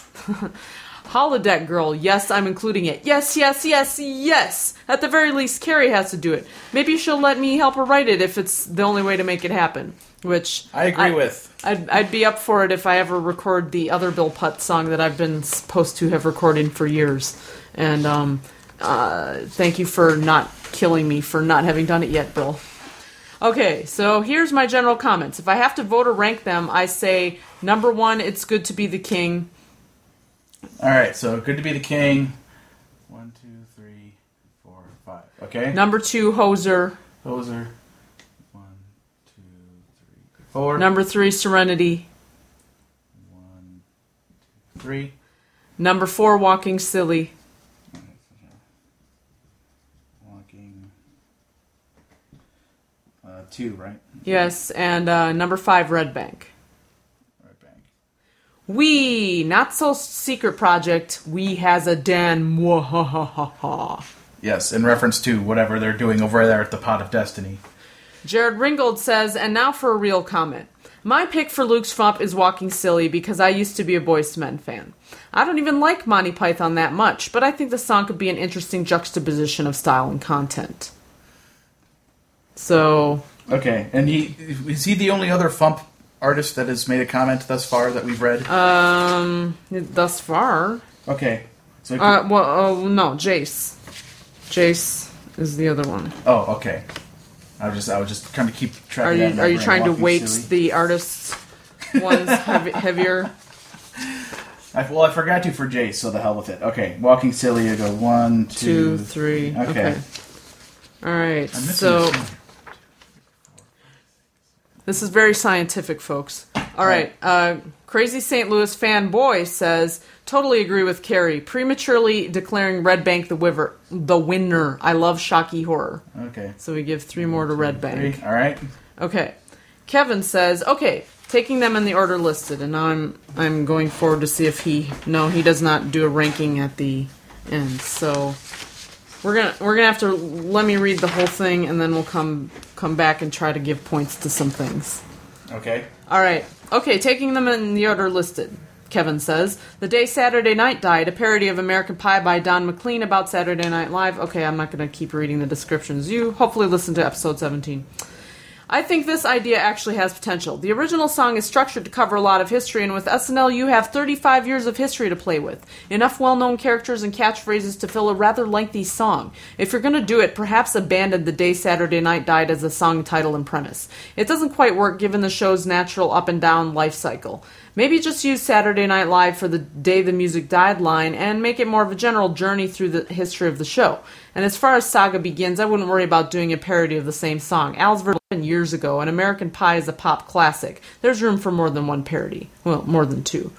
Holodeck Girl. Yes, I'm including it. Yes, yes, yes, yes. At the very least, Carrie has to do it. Maybe she'll let me help her write it if it's the only way to make it happen. Which I agree I, with. I'd, I'd be up for it if I ever record the other Bill Putt song that I've been supposed to have recorded for years. And um, uh, thank you for not killing me for not having done it yet, Bill. Okay, so here's my general comments. If I have to vote or rank them, I say number one, it's good to be the king. All right, so good to be the king. One, two, three, four, five. Okay. Number two, Hoser. Hoser. One, two, three, four. Number three, Serenity. One, two, three. Number four, Walking Silly. Walking. Uh, two, right? Yes, and uh, number five, Red Bank. Red Bank. We, not so secret project, we has a den. Mwahahaha. Yes, in reference to whatever they're doing over there at the Pot of Destiny. Jared Ringgold says, and now for a real comment. My pick for Luke's Fump is Walking Silly because I used to be a Boyz two Men fan. I don't even like Monty Python that much, but I think the song could be an interesting juxtaposition of style and content. So... Okay, and he is he the only other Fump artist that has made a comment thus far that we've read? Um, thus far. Okay. So uh, well, oh, no, Jace. Jace is the other one. Oh, okay. I was just I was just trying to keep track. Are of you that are you brain. trying Walking to weight Silly. the artists' ones heavy, heavier? I, well, I forgot to for Jace, so the hell with it. Okay, Walking Silly. I go one, two, Two, three. Okay. okay. All right. I'm missing So. a song. This is very scientific, folks. All right. Uh, Crazy Saint Louis fanboy says, totally agree with Carrie. Prematurely declaring Red Bank the, wiver, the winner. I love shocky horror. Okay. So we give three more to Red Bank. Three. All right. Okay. Kevin says, okay, taking them in the order listed. And now I'm, I'm going forward to see if he... No, he does not do a ranking at the end. So... We're gonna we're gonna have to let me read the whole thing, and then we'll come come back and try to give points to some things. Okay. All right. Okay, taking them in the order listed. Kevin says, The Day Saturday Night Died, a parody of American Pie by Don McLean about Saturday Night Live. Okay, I'm not going to keep reading the descriptions. You hopefully listen to episode seventeen. I think this idea actually has potential. The original song is structured to cover a lot of history, and with S N L you have thirty-five years of history to play with. Enough well-known characters and catchphrases to fill a rather lengthy song. If you're going to do it, perhaps abandon The Day Saturday Night Died as a song title and premise. It doesn't quite work given the show's natural up and down life cycle. Maybe just use Saturday Night Live for the Day the Music Died line and make it more of a general journey through the history of the show. And as far as Saga Begins, I wouldn't worry about doing a parody of the same song. Al's version years ago, and American Pie is a pop classic. There's room for more than one parody. Well, more than two.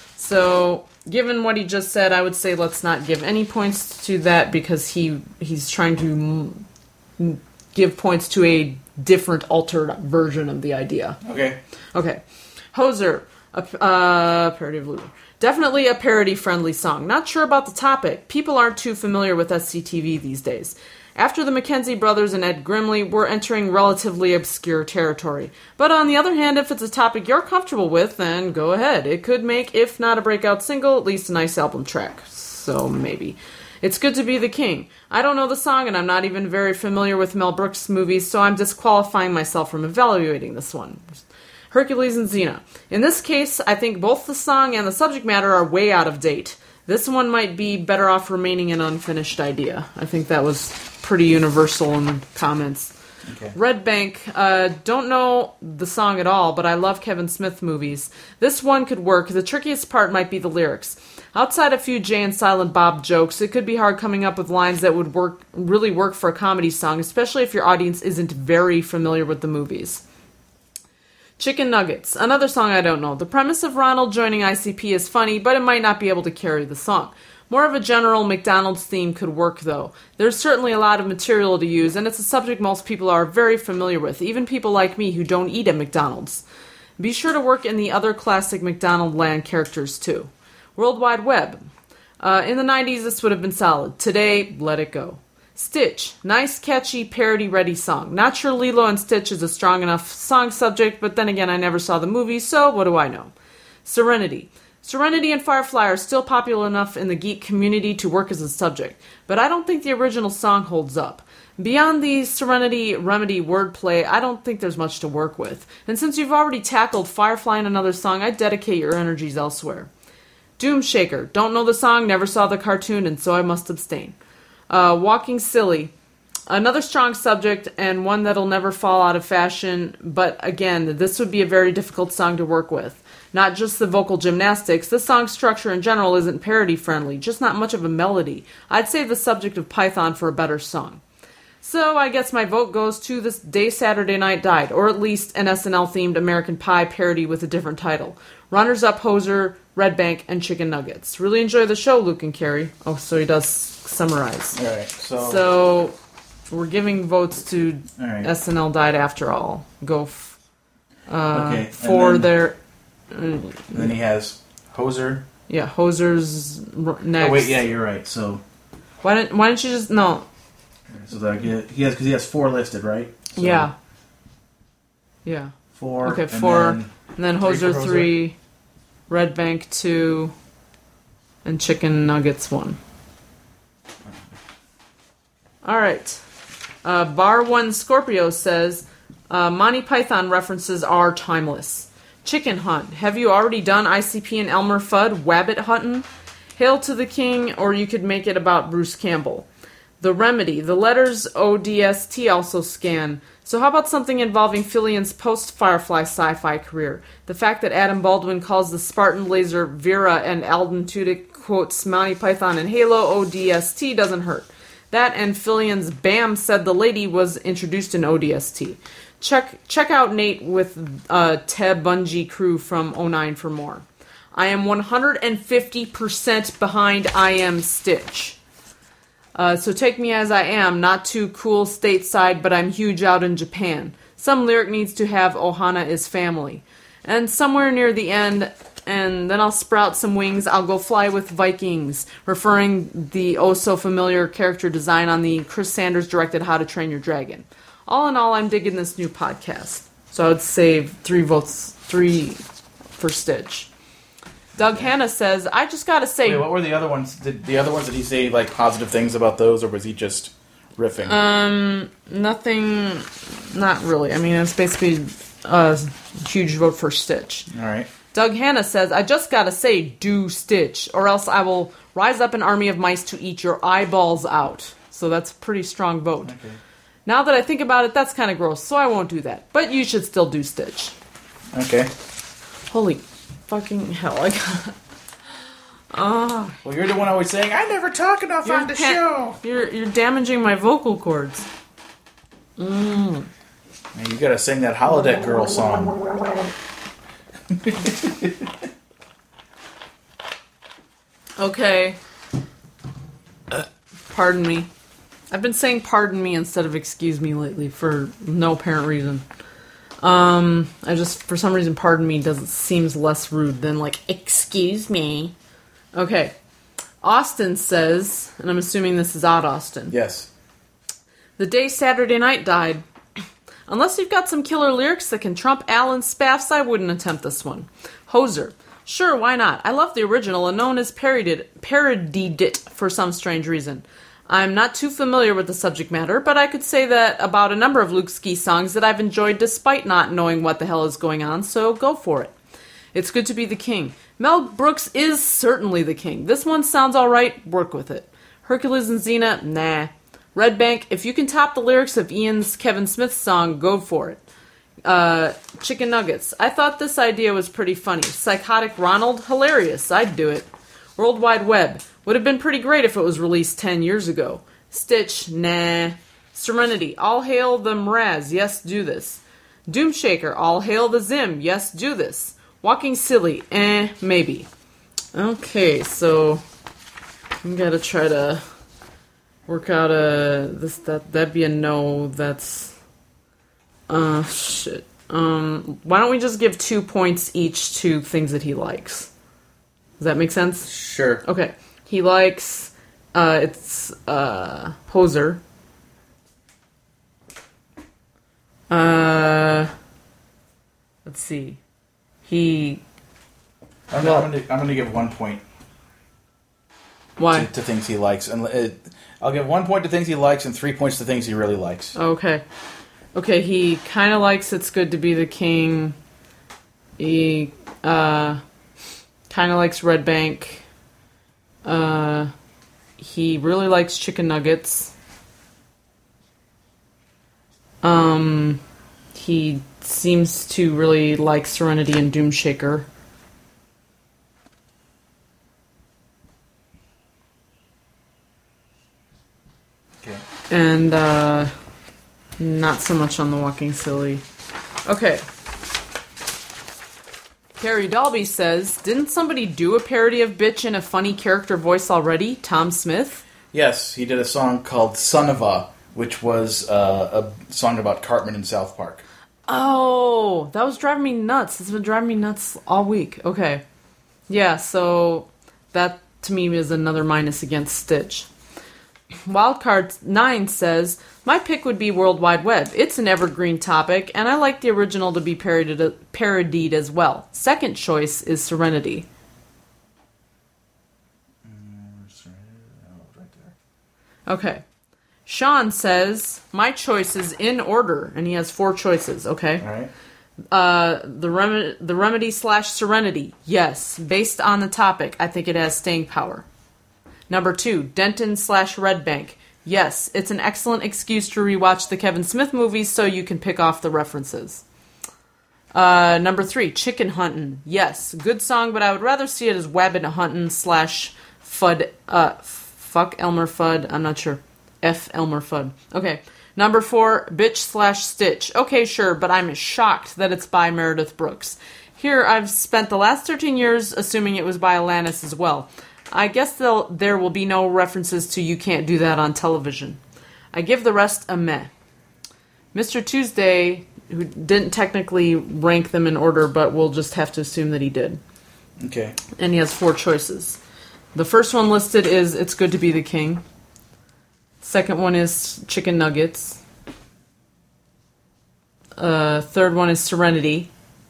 So, given what he just said, I would say let's not give any points to that because he he's trying to m- give points to a different, altered version of the idea. Okay. Okay. Hoser. A uh, parody of Loser. Definitely a parody-friendly song. Not sure about the topic. People aren't too familiar with S C T V these days. After the Mackenzie brothers and Ed Grimley, we're entering relatively obscure territory. But on the other hand, if it's a topic you're comfortable with, then go ahead. It could make, if not a breakout single, at least a nice album track. So maybe. It's Good to Be the King. I don't know the song, and I'm not even very familiar with Mel Brooks movies, so I'm disqualifying myself from evaluating this one. Hercules and Xena. In this case, I think both the song and the subject matter are way out of date. This one might be better off remaining an unfinished idea. I think that was pretty universal in comments. Okay. Red Bank. Uh, don't know the song at all, but I love Kevin Smith movies. This one could work. The trickiest part might be the lyrics. Outside a few Jay and Silent Bob jokes, it could be hard coming up with lines that would work, really work for a comedy song, especially if your audience isn't very familiar with the movies. Chicken Nuggets, another song I don't know. The premise of Ronald joining I C P is funny, but it might not be able to carry the song. More of a general McDonald's theme could work, though. There's certainly a lot of material to use, and it's a subject most people are very familiar with, even people like me who don't eat at McDonald's. Be sure to work in the other classic McDonald Land characters, too. World Wide Web. Uh, in the nineties, this would have been solid. Today, let it go. Stitch. Nice, catchy, parody-ready song. Not sure Lilo and Stitch is a strong enough song subject, but then again, I never saw the movie, so what do I know? Serenity. Serenity and Firefly are still popular enough in the geek community to work as a subject, but I don't think the original song holds up. Beyond the Serenity Remedy wordplay, I don't think there's much to work with. And since you've already tackled Firefly in another song, I'd dedicate your energies elsewhere. Doomshaker. Don't know the song, never saw the cartoon, and so I must abstain. Uh, Walking Silly. Another strong subject, and one that'll never fall out of fashion, but again, this would be a very difficult song to work with. Not just the vocal gymnastics, the song's structure in general isn't parody-friendly, just not much of a melody. I'd save the subject of Python for a better song. So I guess my vote goes to This Day Saturday Night Died, or at least an S N L-themed American Pie parody with a different title. Runners-up Hoser, Red Bank, and Chicken Nuggets. Really enjoy the show, Luke and Carrie. Oh, so he does summarize. All right, so... So we're giving votes to All right. S N L Died After All. Go f- uh, Okay, and for then- their... Uh, And then he has Hoser. yeah, Hoser's r- next. Oh, wait, yeah, you're right. So, Why don't Why don't you just no? so that he has because he has four listed, right? So Yeah. Yeah. Four. Okay, and four, then and then three for Hoser Hoser. three, Red Bank two, and Chicken Nuggets one. All right. Uh, Bar One Scorpio says uh, Monty Python references are timeless. Chicken Hunt. Have you already done I C P and Elmer Fudd wabbit huntin'? Hail to the King, or you could make it about Bruce Campbell. The Remedy. The letters O D S T also scan. So how about something involving Fillion's post-Firefly sci-fi career? The fact that Adam Baldwin calls the Spartan laser Vera and Alden Tudyk quotes Monty Python and Halo O D S T doesn't hurt. That and Fillion's Bam Said the Lady was introduced in O D S T. Check check out Nate with uh, Ted Bungie crew from oh nine for more. I am one hundred fifty percent behind I Am Stitch. Uh, so take me as I am, not too cool stateside, but I'm huge out in Japan. Some lyric needs to have Ohana is family. And somewhere near the end, and then I'll sprout some wings, I'll go fly with Vikings, referring the oh-so-familiar character design on the Chris Sanders directed How to Train Your Dragon. All in all, I'm digging this new podcast. So I would save three votes, three for Stitch. Doug Hanna says, I just gotta say... Wait, what were the other ones? Did the other ones, did he say, like, positive things about those, or was he just riffing? Um, nothing... not really. I mean, it's basically a huge vote for Stitch. All right. Doug Hanna says, I just gotta say, do Stitch, or else I will rise up an army of mice to eat your eyeballs out. So that's a pretty strong vote. Okay. Now that I think about it, that's kind of gross, so I won't do that. But you should still do Stitch. Okay. Holy fucking hell. I got... Oh. Well, you're the one always saying, I never talk enough You're on the pa- show. You're, you're damaging my vocal cords. Mm. Man, you gotta sing that Holodeck Girl song. Okay. Uh, pardon me. I've been saying pardon me instead of excuse me lately for no apparent reason. Um, I just, for some reason, pardon me doesn't seems less rude than like, excuse me. Okay. Austin says, and I'm assuming this is Odd Austin. Yes. The day Saturday Night died. Unless you've got some killer lyrics that can trump Alan Spaffs, I wouldn't attempt this one. Hoser. Sure, why not? I love the original and no one has parodied, parodied it for some strange reason. I'm not too familiar with the subject matter, but I could say that about a number of Luke Ski songs that I've enjoyed despite not knowing what the hell is going on, so go for it. It's good to be the king. Mel Brooks is certainly the king. This one sounds alright, work with it. Hercules and Xena, nah. Red Bank, if you can top the lyrics of Ian's Kevin Smith song, go for it. Uh, Chicken Nuggets, I thought this idea was pretty funny. Psychotic Ronald, hilarious, I'd do it. World Wide Web, would have been pretty great if it was released ten years ago. Stitch, nah. Serenity, all hail the Mraz, yes, do this. Doomshaker, all hail the Zim, yes, do this. Walking Silly, eh, maybe. Okay, so I'm gonna try to work out a this that that'd be a no. That's uh shit. Um, why don't we just give two points each to things that he likes? Does that make sense? Sure. Okay. He likes uh it's uh Hoser. Uh let's see. He I'm, well, I'm gonna I'm gonna give one point. Why? To, to things he likes, and uh, I'll give one point to things he likes and three points to things he really likes. Okay. Okay, he kind of likes It's Good to Be the King. He uh, kind of likes Red Bank. Uh, he really likes Chicken Nuggets. Um, he seems to really like Serenity and Doomshaker. Okay. And, uh, not so much on the Walking Silly. Okay. Harry Dalby says, didn't somebody do a parody of Bitch in a funny character voice already? Tom Smith? Yes, he did a song called Son of a, which was uh, a song about Cartman in South Park. Oh, that was driving me nuts. It's been driving me nuts all week. Okay. Yeah, so that to me is another minus against Stitch. Wildcard nine says, my pick would be World Wide Web. It's an evergreen topic, and I like the original to be parodied, parodied as well. Second choice is Serenity. Okay. Sean says, my choice is in order, and he has four choices, okay? All right. Uh, the, rem- the Remedy slash Serenity, yes. Based on the topic, I think it has staying power. Number two, Denton slash Red Bank. Yes, it's an excellent excuse to rewatch the Kevin Smith movies so you can pick off the references. Uh, number three, Chicken Huntin'. Yes, good song, but I would rather see it as Wabbit Huntin' slash Fudd, uh, fuck Elmer Fudd, I'm not sure. F Elmer Fudd. Okay. Number four, Bitch slash Stitch. Okay, sure, but I'm shocked that it's by Meredith Brooks. Here, I've spent the last thirteen years assuming it was by Alanis as well. I guess there will be no references to You Can't Do That on television. I give the rest a meh. Mister Tuesday, who didn't technically rank them in order, but we'll just have to assume that he did. Okay. And he has four choices. The first one listed is It's Good to Be the King. Second one is Chicken Nuggets. Uh, third one is Serenity.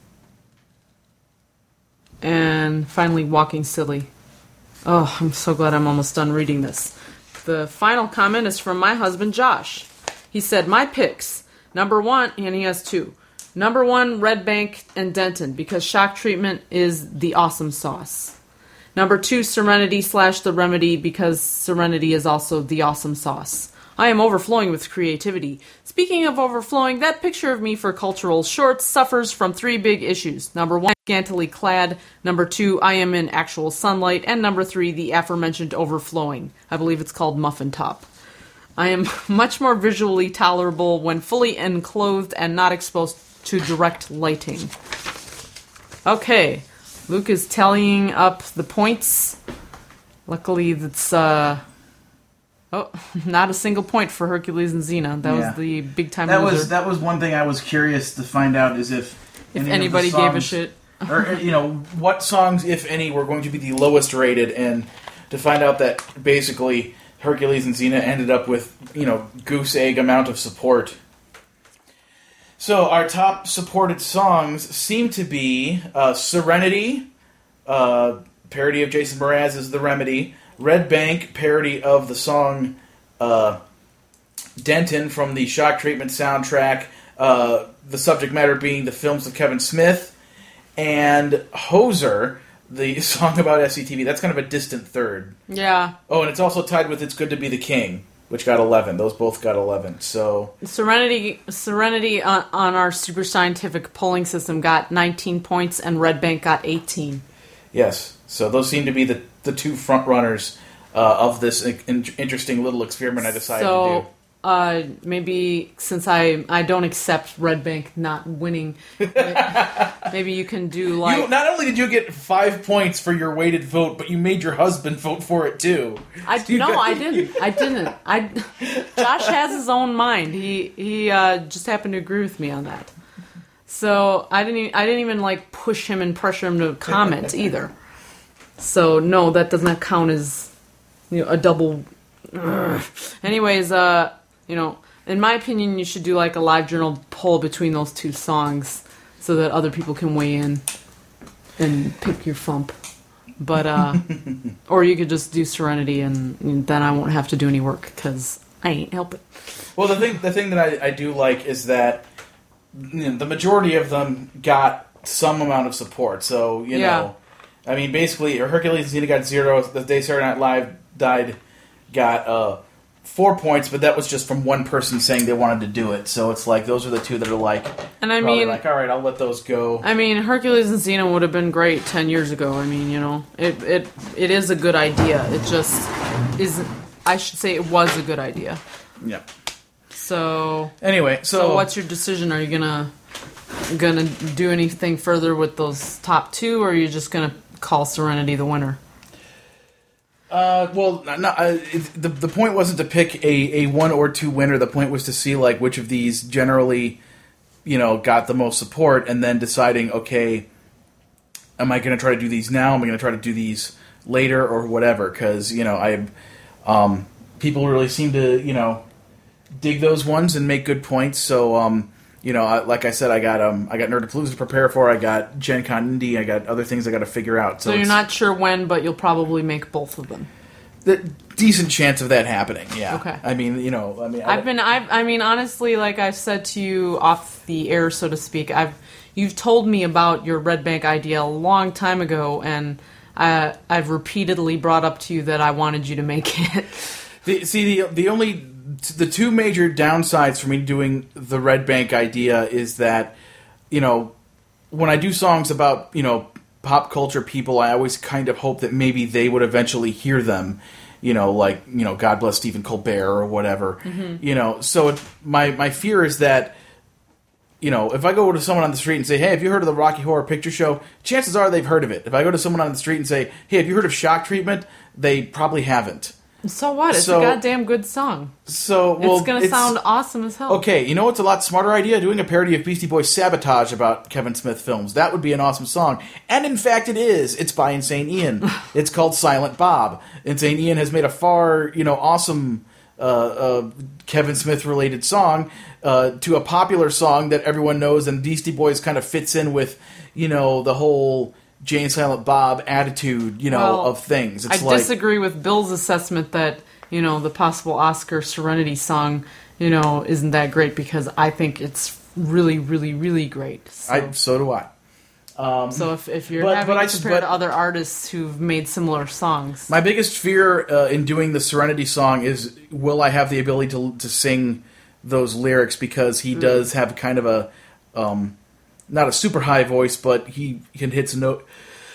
And finally, Walking Silly. Oh, I'm so glad I'm almost done reading this. The final comment is from my husband, Josh. He said, my picks. Number one, and he has two. Number one, Red Bank and Denton, because Shock Treatment is the awesome sauce. Number two, Serenity slash The Remedy, because Serenity is also the awesome sauce. I am overflowing with creativity. Speaking of overflowing, that picture of me for cultural shorts suffers from three big issues. Number one, scantily clad. Number two, I am in actual sunlight. And number three, the aforementioned overflowing. I believe it's called muffin top. I am much more visually tolerable when fully enclothed and not exposed to direct lighting. Okay, Luke is tallying up the points. Luckily, that's... uh... Oh, not a single point for Hercules and Xena. That Yeah. was the big time That loser. was that was one thing I was curious to find out is if If any anybody of the gave a songs- shit. or you know what songs, if any, were going to be the lowest rated, and to find out that basically Hercules and Xena ended up with you know goose egg amount of support. So our top supported songs seem to be uh, Serenity, uh, parody of Jason Mraz's The Remedy. Red Bank, parody of the song uh, Denton from the Shock Treatment soundtrack, uh, the subject matter being the films of Kevin Smith, and Hoser, the song about S C T V. That's kind of a distant third. Yeah. Oh, and it's also tied with It's Good to Be the King, which got eleven. Those both got eleven. So Serenity Serenity on, on our super scientific polling system got nineteen points, and Red Bank got eighteen. yes, so those seem to be the, the two front runners uh, of this in- interesting little experiment I decided to do. So, uh, maybe since I I don't accept Red Bank not winning, maybe you can do like... You, not only did you get five points for your weighted vote, but you made your husband vote for it too. I, You no, got- I didn't. I didn't. I, Josh has his own mind. He he uh, just happened to agree with me on that. So I didn't. Even, I didn't even like push him and pressure him to comment either. So no, that does not count as you know a double. Ugh. Anyways, uh, you know, in my opinion, you should do like a live journal poll between those two songs so that other people can weigh in and pick your thump. But, uh, or you could just do Serenity and, and then I won't have to do any work because I ain't helping. Well, the thing the thing that I, I do like is that you know, the majority of them got some amount of support. So, you Yeah. know, I mean, basically, Hercules and Xena got zero. The Day Saturday Night Live died got uh, four points, but that was just from one person saying they wanted to do it. So it's like, those are the two that are like, And I probably mean- like, all right, I'll let those go. I mean, Hercules and Xena would have been great ten years ago. I mean, you know, it, it, it is a good idea. It just isn't, I should say it was a good idea. Yeah. So Anyway, so- what's your decision? Are you gonna gonna do anything further with those top two, or are you just gonna call Serenity the winner? Uh, well, no, uh, it, the the point wasn't to pick a, a one or two winner. The point was to see like which of these generally, you know, got the most support, and then deciding, okay, am I going to try to do these now? Am I going to try to do these later or whatever? Because you know, I, um, people really seem to you know dig those ones and make good points. So, um, you know, I, like I said, I got um, I got Nerdapalooza to prepare for. I got Gen Con Indie. I got other things I got to figure out. So, So, you're it's not sure when, but you'll probably make both of them. the decent chance of that happening. Yeah. Okay. I mean, you know, I mean, I, I've been, I've, I mean, honestly, like I've said to you off the air, so to speak, I've, you've told me about your Red Bank idea a long time ago, and I, I've repeatedly brought up to you that I wanted you to make it. The, see, the the only the two major downsides for me doing the Red Bank idea is that, you know, when I do songs about, you know, pop culture people, I always kind of hope that maybe they would eventually hear them, you know, like, you know, God Bless Stephen Colbert or whatever, Mhm. you know. So it, my my fear is that, you know, if I go to someone on the street and say, hey, have you heard of the Rocky Horror Picture Show? Chances are they've heard of it. If I go to someone on the street and say, hey, have you heard of Shock Treatment? They probably haven't. So what? It's So- a goddamn good song. So, well, it's gonna sound awesome as hell. Okay, you know what's a lot smarter idea? Doing a parody of Beastie Boys' Sabotage about Kevin Smith films. That would be an awesome song. And in fact it is. It's by Insane Ian. It's called Silent Bob. Insane Ian has made a far, you know, awesome uh, uh, Kevin Smith related song uh, to a popular song that everyone knows, and Beastie Boys kind of fits in with, you know, the whole Jay and Silent Bob attitude, you know, Well, of things. It's I like, disagree with Bill's assessment that, you know, the possible Oscar Serenity song you know, isn't that great because I think it's really, really, really great. So, I, so do I. Um, so if, if you're but- having but I- to compare but- to other artists who've made similar songs, My biggest fear uh, in doing the Serenity song is, will I have the ability to to sing those lyrics? Because he Mm. does have kind of a, um, not a super high voice, but he, he hits a note.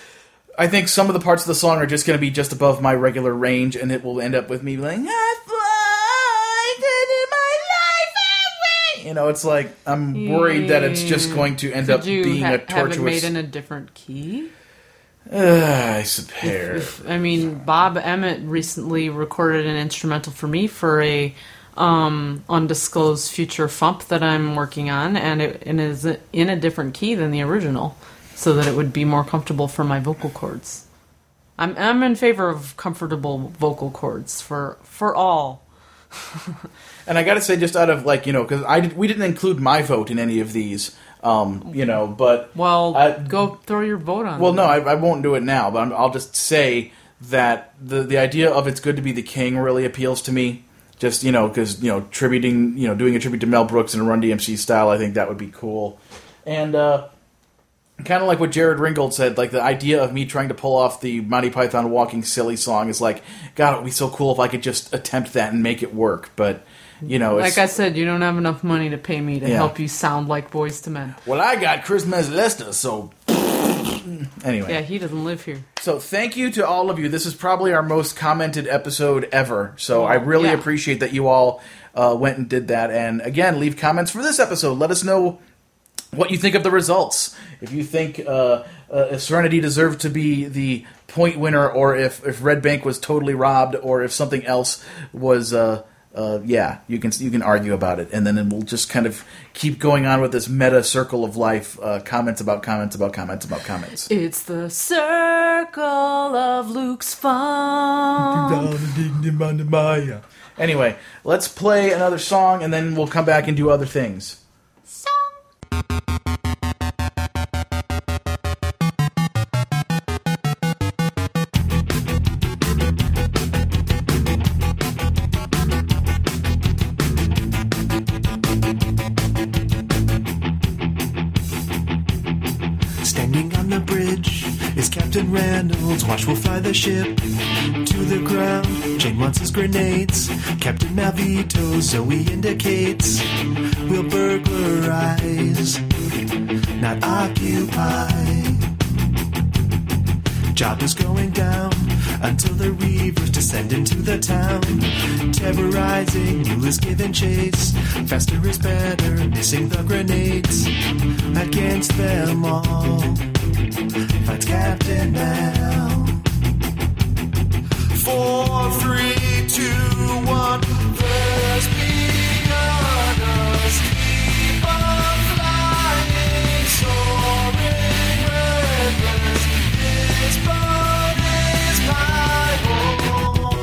I think some of the parts of the song are just going to be just above my regular range, and it will end up with me like, I fly to my life away. You know, it's like, I'm worried that it's just going to end Could up you being ha- a have it tortuous... made in a different key? Uh, I suppose. If- I mean, Bob Emmett recently recorded an instrumental for me for a um, undisclosed future Fump that I'm working on, and it, and is in a different key than the original, so that it would be more comfortable for my vocal cords. I'm I'm in favor of comfortable vocal cords for for all. And I got to say, just out of like you know, because I did, we didn't include my vote in any of these, um, you know, but well, I, go throw your vote on. Well, them. no, I, I won't do it now, but I'm, I'll just say that the the idea of It's Good to Be the King really appeals to me. Just, you know, because, you know, tributing, you know, doing a tribute to Mel Brooks in a Run D M C style, I think that would be cool. And uh, kind of like what Jared Ringgold said, like the idea of me trying to pull off the Monty Python Walking Silly song is like, God, it would be so cool if I could just attempt that and make it work. But, you know, it's, like I said, you don't have enough money to pay me to Yeah. help you sound like Boyz two Men. well, I got Chris Lester, so anyway. Yeah, he doesn't live here. So thank you to all of you. This is probably our most commented episode ever. So I really yeah. appreciate that you all uh, went and did that. And again, leave comments for this episode. Let us know what you think of the results. If you think uh, uh, if Serenity deserved to be the point winner, or if, if Red Bank was totally robbed, or if something else was... Uh, Uh, yeah, you can you can argue about it, and then we'll just kind of keep going on with this meta circle of life, uh, comments about comments about comments about comments. It's the circle of Luke's fun. Anyway, let's play another song, and then we'll come back and do other things. Standing on the bridge is Captain Reynolds. Watch, we'll fly the ship to the ground. Jane wants his grenades. Captain Malvito, Zoe indicates we'll burglarize, not occupy. Job is going down until the Reavers descend into the town. Terrorizing, Mule is giving chase. Faster is better, missing the grenades. Against them all, fights Captain Mal. Four, three, two, one. There's beyond us. Keep on flying, soaring reckless. This boat is my home.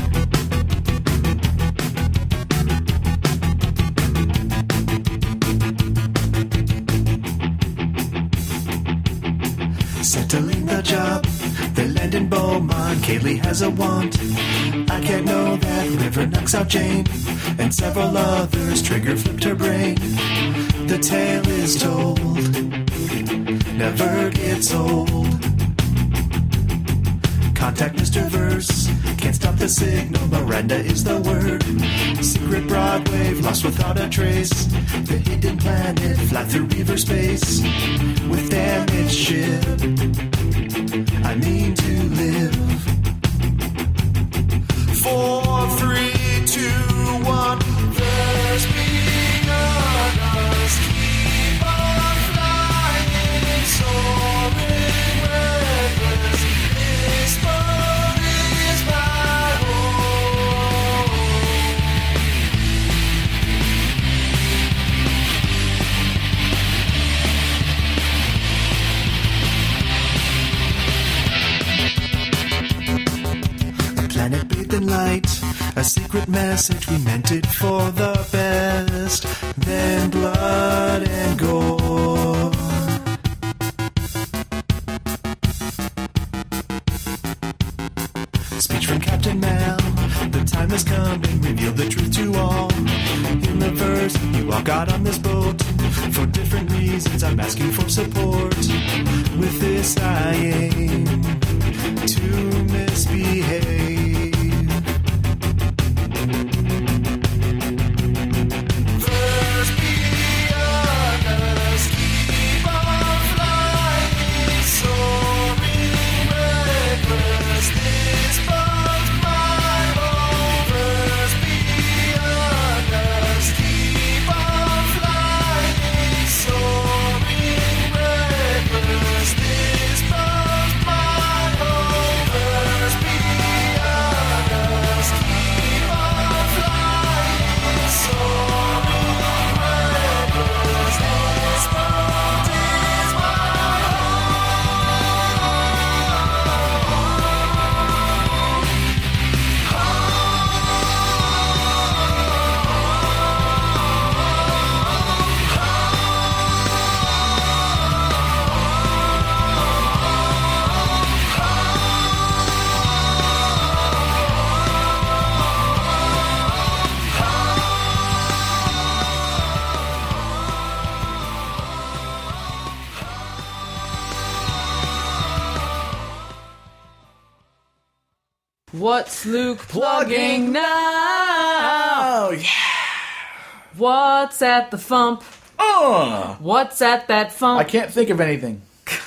Settling the job, they land in Beaumont. Kaylee has a want. I can't know that. River knocks out Jane, and several others. Trigger flipped her brain. The tale is told, never gets old. Contact Mister Verse, can't stop the signal. Miranda is the word. Secret Broadway, lost without a trace. The hidden planet, fly through Reaver space. With damaged ship, I mean to live. Four, three, two, one. There's beyond us. Keep on flying, soaring reckless. This boat is my home. A planet bathed in light, a secret message. We meant it for the best. Then blood and gore. Speech from Captain Mal. The time has come and revealed the truth to all. In the verse, you walk out on this boat. For different reasons, I'm asking for support. With this, I aim to misbehave. Verse beyond us, keep on flying, soaring reckless. This boat's my home. Verse beyond us, keep on flying, soaring reckless. This boat's my home. Verse beyond us, keep on flying, soaring reckless. This boat is my What's Luke plugging now? Yeah. What's at the Fump? Uh, What's at that Fump? I can't think of anything.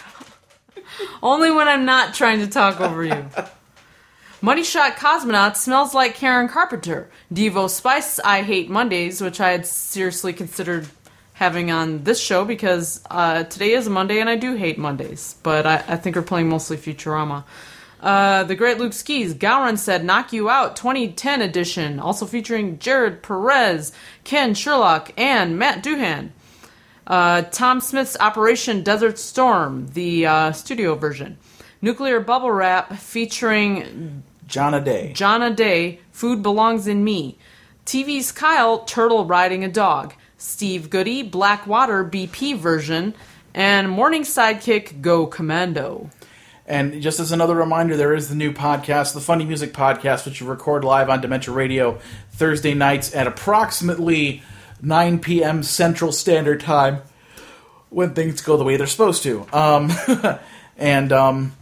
Only when I'm not trying to talk over you. Money Shot Cosmonaut smells like Karen Carpenter. Devo Spice, I Hate Mondays, which I had seriously considered having on this show because uh, today is a Monday and I do hate Mondays. But I, I think we're playing mostly Futurama. Uh, the Great Luke Skis, Gowron Said Knock You Out twenty ten edition, also featuring Jared Perez, Ken Sherlock, and Matt Doohan. Uh, Tom Smith's Operation Desert Storm, the uh, studio version. Nuclear Bubble Wrap featuring Jonna Day. Jonna Day, Food Belongs in Me. T V's Kyle, Turtle Riding a Dog. Steve Goody, Blackwater B P version. And Morning Sidekick, Go Commando. And just as another reminder, there is the new podcast, the Funny Music Podcast, which you record live on Dementia Radio Thursday nights at approximately nine p.m. Central Standard Time, when things go the way they're supposed to. Um, and um,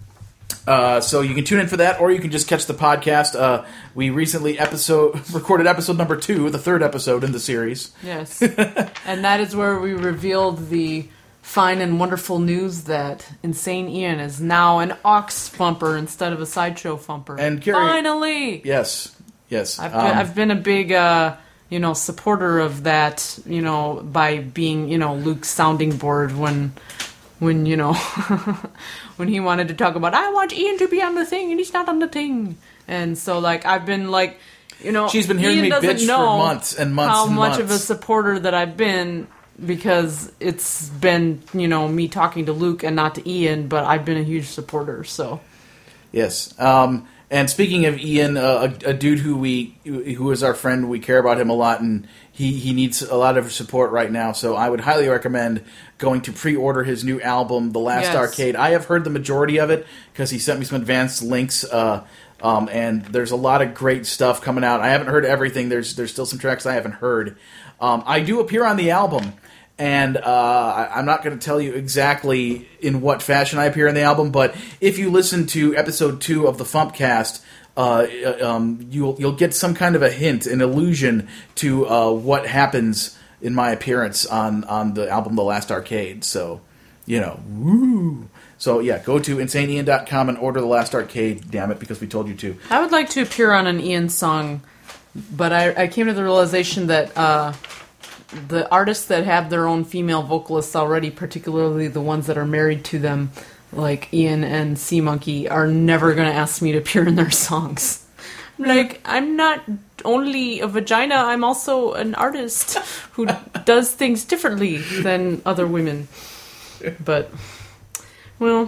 uh, so you can tune in for that, or you can just catch the podcast. Uh, we recently episode recorded episode number two, the third episode in the series. Yes. And that is where we revealed the fine and wonderful news that Insane Ian is now an Ox Fumper instead of a Sideshow Fumper. And Carrie, finally! Yes, yes. I've um, been, I've been a big, uh, you know, supporter of that, you know, by being, you know, Luke's sounding board when, when you know, when he wanted to talk about, I want Ian to be on the thing and he's not on the thing. And so, like, I've been, like, you know, she's been hearing Ian me doesn't bitch know for months and months how and much months. of a supporter that I've been, because it's been, you know, me talking to Luke and not to Ian, but I've been a huge supporter, so. Yes. Um, and speaking of Ian, uh, a, a dude who we who is our friend, we care about him a lot, and he, he needs a lot of support right now, so I would highly recommend going to pre-order his new album, The Last Yes. Arcade. I have heard the majority of it, because he sent me some advanced links, uh, um, and there's a lot of great stuff coming out. I haven't heard everything. There's, there's still some tracks I haven't heard. Um, I do appear on the album, and uh, I, I'm not going to tell you exactly in what fashion I appear in the album, but if you listen to episode two of the Fumpcast, uh, um, you'll you'll get some kind of a hint, an allusion to uh, what happens in my appearance on, on the album The Last Arcade. So, you know, woo! So yeah, go to insane ian dot com and order The Last Arcade, damn it, because we told you to. I would like to appear on an Ian song, but I, I came to the realization that uh, the artists that have their own female vocalists already, particularly the ones that are married to them, like Ian and Sea Monkey, are never going to ask me to appear in their songs. Like, I'm not only a vagina, I'm also an artist who does things differently than other women. But, well...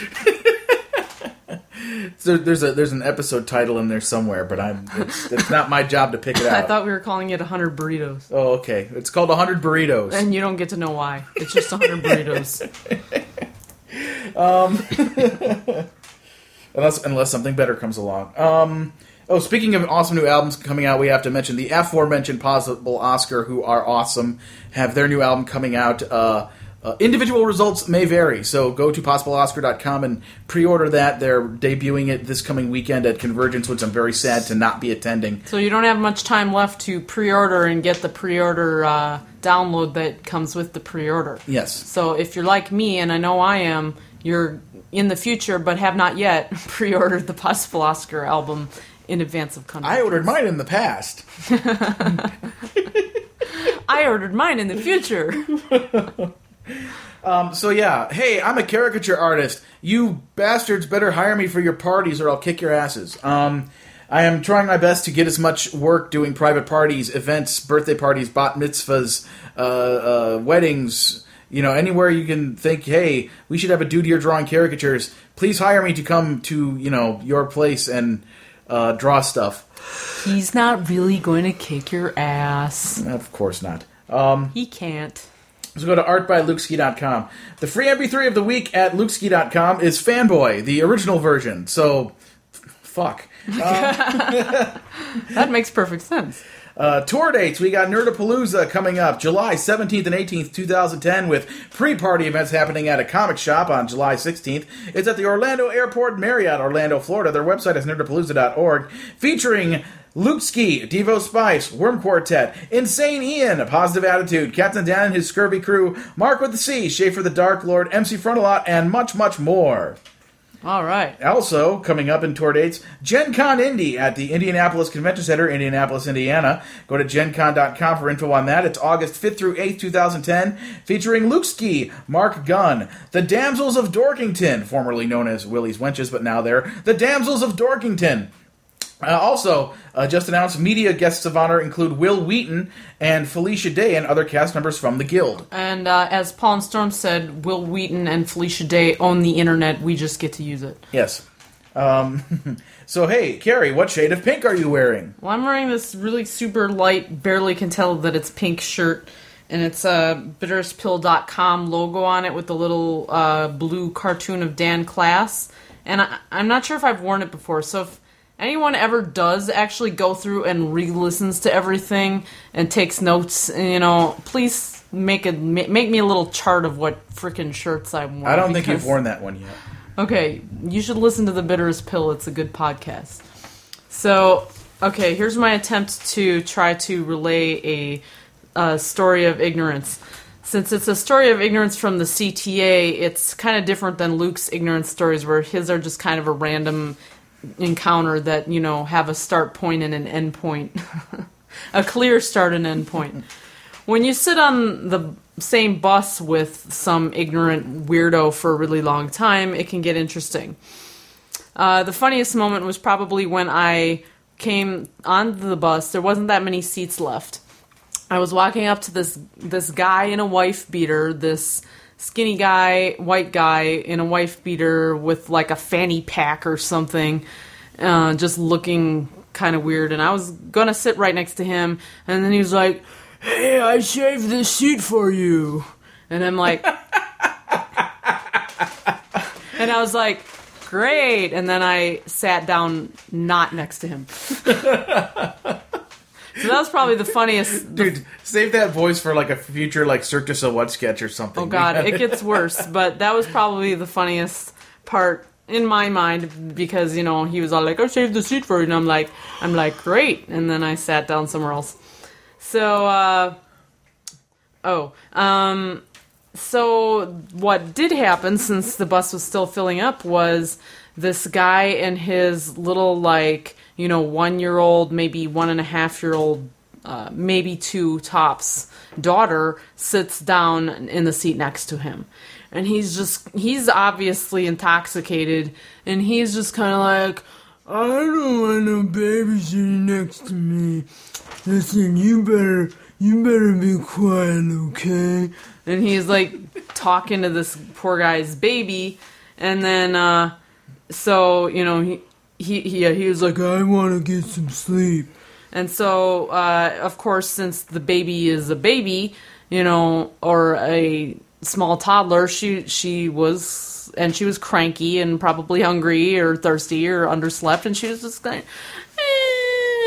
So there's a there's an episode title in there somewhere, but I'm it's, it's not my job to pick it out. I thought we were calling it one hundred burritos. Oh, okay. It's called one hundred burritos. And you don't get to know why. It's just one hundred burritos. um, unless unless something better comes along. Um, Oh, speaking of awesome new albums coming out, we have to mention the aforementioned Possible Oscar, who are awesome, have their new album coming out. Uh, uh, individual results may vary, so go to possible oscar dot com and pre-order that. They're debuting it this coming weekend at Convergence, which I'm very sad to not be attending. So you don't have much time left to pre-order and get the pre-order uh, download that comes with the pre-order. Yes. So if you're like me, and I know I am, you're in the future but have not yet pre-ordered the Possible Oscar album in advance of Convergence. I ordered mine in the past. I ordered mine in the future. um, so yeah, hey, I'm a caricature artist. You bastards better hire me for your parties or I'll kick your asses. Um, I am trying my best to get as much work doing private parties, events, birthday parties, bat mitzvahs, uh, uh, weddings, you know, anywhere you can think, hey, we should have a dude here drawing caricatures. Please hire me to come to, you know, your place and uh, draw stuff. He's not really going to kick your ass. Of course not. Um, he can't. So go to art by lukeski dot com. The free M P three of the week at lukeski dot com is Fanboy, the original version. So, f- fuck. Um, that makes perfect sense. Uh, tour dates, we got Nerdapalooza coming up July seventeenth and eighteenth, twenty ten, with pre-party events happening at a comic shop on July sixteenth. It's at the Orlando Airport Marriott, Orlando, Florida. Their website is nerdapalooza dot org, featuring Luke Ski, Devo Spice, Worm Quartet, Insane Ian, A Positive Attitude, Captain Dan and his Scurvy crew, Mark with the C, Schaefer the Dark Lord, M C Frontalot, and much, much more. All right. Also, coming up in tour dates, Gen Con Indy at the Indianapolis Convention Center, Indianapolis, Indiana. Go to gen con dot com for info on that. It's August fifth through eighth, twenty ten, featuring Luke Ski, Mark Gunn, the Damsels of Dorkington, formerly known as Willie's Wenches, but now they're the Damsels of Dorkington. Uh, also, uh, just announced media guests of honor include Will Wheaton and Felicia Day and other cast members from the Guild. And uh, as Paul and Storm said, Will Wheaton and Felicia Day own the internet. We just get to use it. Yes. Um, so, hey, Carrie, what shade of pink are you wearing? Well, I'm wearing this really super light, barely can tell that it's pink shirt. And it's a bitterest pill dot com logo on it with the little uh, blue cartoon of Dan Class. And I, I'm not sure if I've worn it before, so if anyone ever does actually go through and re-listens to everything and takes notes, you know, please make a make me a little chart of what frickin' shirts I wore. I don't think you've worn that one yet. Okay, you should listen to The Bitterest Pill. It's a good podcast. So, okay, here's my attempt to try to relay a, a story of ignorance. Since it's a story of ignorance from the C T A, it's kind of different than Luke's ignorance stories, where his are just kind of a random encounter that, you know, have a start point and an end point. A clear start and end point. When you sit on the same bus with some ignorant weirdo for a really long time, it can get interesting. Uh, the funniest moment was probably when I came onto the bus. There wasn't that many seats left. I was walking up to this this guy in a wife beater, this skinny guy, white guy in a wife beater with like a fanny pack or something, uh, just looking kind of weird. And I was going to sit right next to him, and then he was like, "Hey, I saved this seat for you." And I'm like, and I was like, great. And then I sat down not next to him. So that was probably the funniest. Dude, the, save that voice for like a future like Cirque du Soleil sketch or something. Oh God, it gets worse. But that was probably the funniest part in my mind, because, you know, he was all like, "I saved the seat for you," and I'm like, I'm like, great. And then I sat down somewhere else. So, uh, oh, um, so what did happen, since the bus was still filling up, was this guy and his little, like, you know, one-year-old, maybe one-and-a-half-year-old, uh, maybe two tops, daughter sits down in the seat next to him. And he's just, he's obviously intoxicated, and he's just kind of like, "I don't want no baby sitting next to me. Listen, you better, you better be quiet, okay?" And he's like talking to this poor guy's baby, and then, uh, so, you know, he, He he, he was like, "I want to get some sleep." And so, uh, of course, since the baby is a baby, you know, or a small toddler, she she was, and she was cranky and probably hungry or thirsty or underslept, and she was just going,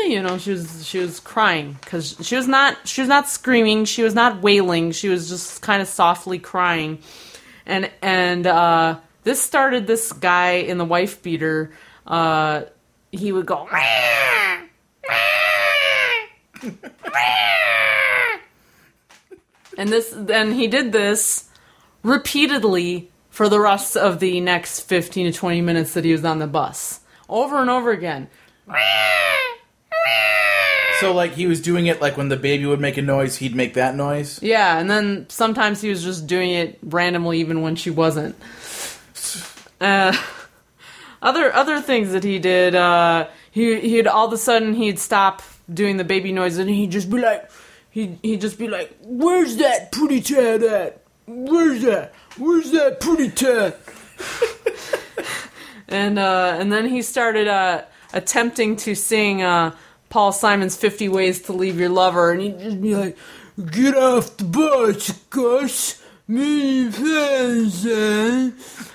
you know, she was she was crying because she was not she was not screaming, she was not wailing, she was just kind of softly crying, and and uh, this started this guy in the wife beater. Uh, he would go, and this then he did this repeatedly for the rest of the next fifteen to twenty minutes that he was on the bus, over and over again. So, like, he was doing it, like, when the baby would make a noise, he'd make that noise? Yeah, and then sometimes he was just doing it randomly even when she wasn't. Uh, other other things that he did, uh, he, he'd all of a sudden, he'd stop doing the baby noise, and he'd just be like, he'd, he'd just be like, where's that pretty tat at? Where's that? Where's that pretty tat? and, uh, and then he started, uh, attempting to sing, uh, Paul Simon's fifty Ways to Leave Your Lover, and he'd just be like, get off the bus, Gus, me friends, eh?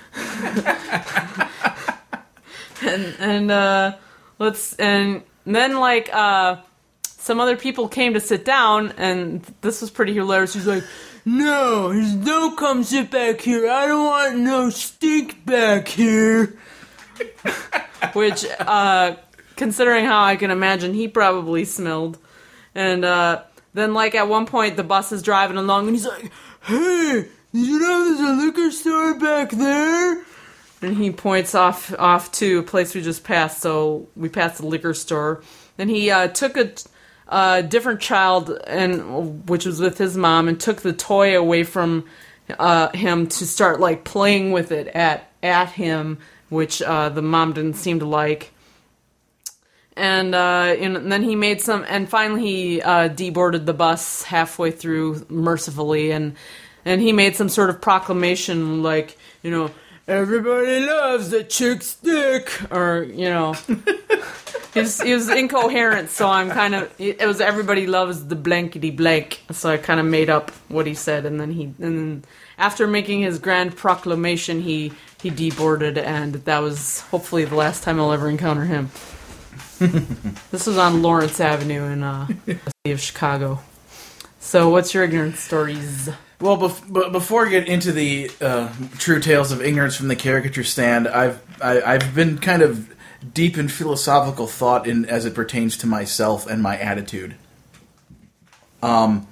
and, and, uh, let's, and then, like, uh, some other people came to sit down, and this was pretty hilarious. He's like, no, don't come sit back here, I don't want no stink back here. Which, uh, considering how I can imagine he probably smelled. And uh, then, like, at one point, the bus is driving along, and he's like, hey, did you know there's a liquor store back there? And he points off off to a place we just passed, so we passed the liquor store. Then he uh, took a, a different child, and which was with his mom, and took the toy away from uh, him to start, like, playing with it at, at him, which uh, the mom didn't seem to like. And, uh, and then he made some, and finally he uh, deboarded the bus halfway through, mercifully, and and he made some sort of proclamation like, you know, everybody loves a chick stick, or, you know, he was, he was incoherent, so I'm kind of, it was everybody loves the blankety blank, so I kind of made up what he said, and then he, and then after making his grand proclamation, he, he deboarded, and that was hopefully the last time I'll ever encounter him. This was on Lawrence Avenue in uh, the city of Chicago. So, what's your ignorance stories? Well, bef- but before I get into the uh, true tales of ignorance from the caricature stand, I've I, I've been kind of deep in philosophical thought in as it pertains to myself and my attitude. Um,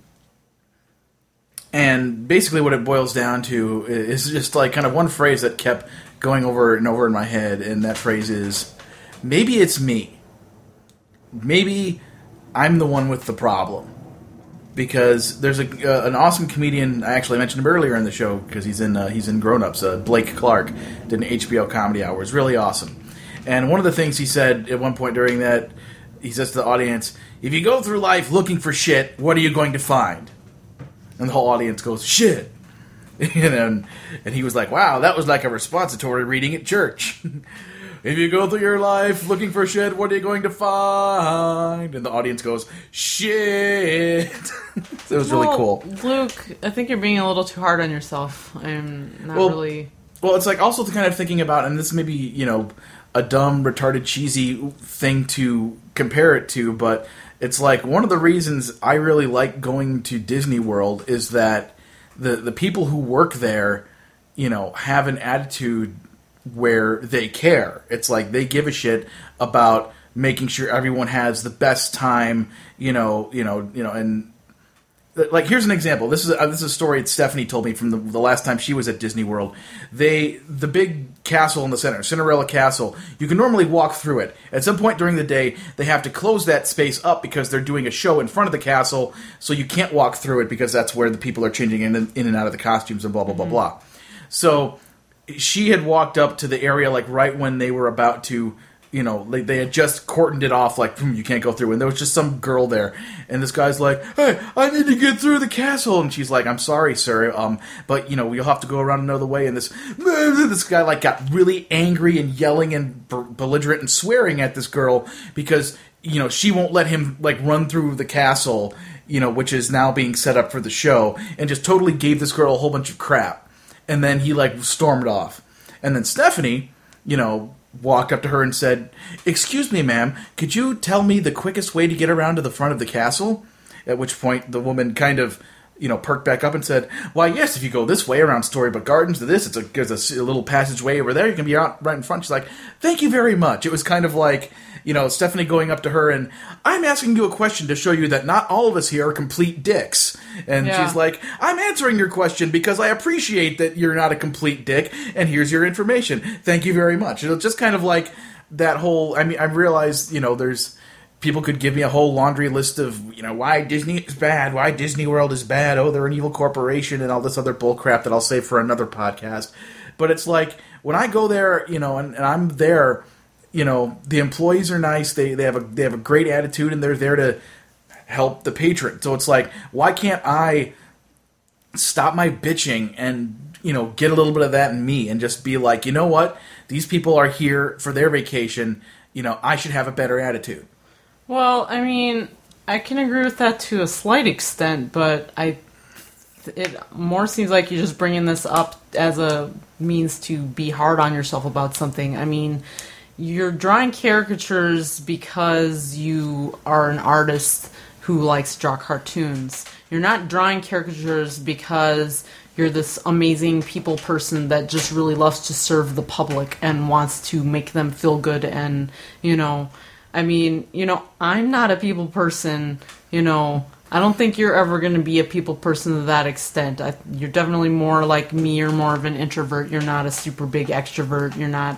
and basically, what it boils down to is just like kind of one phrase that kept going over and over in my head, and that phrase is, maybe it's me. Maybe I'm the one with the problem. Because there's a, uh, an awesome comedian, I actually mentioned him earlier in the show, because he's in uh, he's in Grown Ups, uh, Blake Clark, did an H B O comedy hour. It was really awesome. And one of the things he said at one point during that, he says to the audience, if you go through life looking for shit, what are you going to find? And the whole audience goes, shit. and, and he was like, wow, that was like a responsitory reading at church. If you go through your life looking for shit, what are you going to find? And the audience goes, shit. It was well, really cool. Luke, I think you're being a little too hard on yourself. I'm not well, really... Well, it's like also kind of thinking about, and this may be, you know, a dumb, retarded, cheesy thing to compare it to, but it's like one of the reasons I really like going to Disney World is that the, the people who work there, you know, have an attitude where they care. It's like they give a shit about making sure everyone has the best time, you know, you know, you know, and like here's an example. This is a, this is a story that Stephanie told me from the, the last time she was at Disney World. They the big castle in the center, Cinderella Castle. You can normally walk through it. At some point during the day, they have to close that space up because they're doing a show in front of the castle, so you can't walk through it because that's where the people are changing in in and out of the costumes and blah blah blah mm-hmm. blah. So she had walked up to the area like right when they were about to, you know, like they had just cordoned it off, like, you can't go through. And there was just some girl there. And this guy's like, hey, I need to get through the castle. And she's like, I'm sorry, sir, um, but, you know, you'll have to go around another way. And this this guy, like, got really angry and yelling and belligerent and swearing at this girl because, you know, she won't let him, like, run through the castle, you know, which is now being set up for the show, and just totally gave this girl a whole bunch of crap. And then he, like, stormed off. And then Stephanie, you know, walked up to her and said, "Excuse me, ma'am, could you tell me the quickest way to get around to the front of the castle?" At which point the woman kind of, you know, perked back up and said, "Why, yes, if you go this way around Storybook Gardens to this, it's a, there's a, a little passageway over there. You can be out right in front." She's like, "Thank you very much." It was kind of like, you know, Stephanie going up to her and, "I'm asking you a question to show you that not all of us here are complete dicks." And Yeah. she's like, "I'm answering your question because I appreciate that you're not a complete dick, and here's your information. Thank you very much." It was just kind of like that whole, I mean, I realized, you know, there's, people could give me a whole laundry list of, you know, why Disney is bad, why Disney World is bad, oh, they're an evil corporation, and all this other bullcrap that I'll save for another podcast. But it's like, when I go there, you know, and, and I'm there, you know, the employees are nice, they, they have a they have a great attitude, and they're there to help the patron. So it's like, why can't I stop my bitching and, you know, get a little bit of that in me and just be like, you know what, these people are here for their vacation, you know, I should have a better attitude. Well, I mean, I can agree with that to a slight extent, but I, it more seems like you're just bringing this up as a means to be hard on yourself about something. I mean, you're drawing caricatures because you are an artist who likes to draw cartoons. You're not drawing caricatures because you're this amazing people person that just really loves to serve the public and wants to make them feel good and, you know... I mean, you know, I'm not a people person, you know, I don't think you're ever going to be a people person to that extent. I, you're definitely more like me, you're more of an introvert, you're not a super big extrovert, you're not...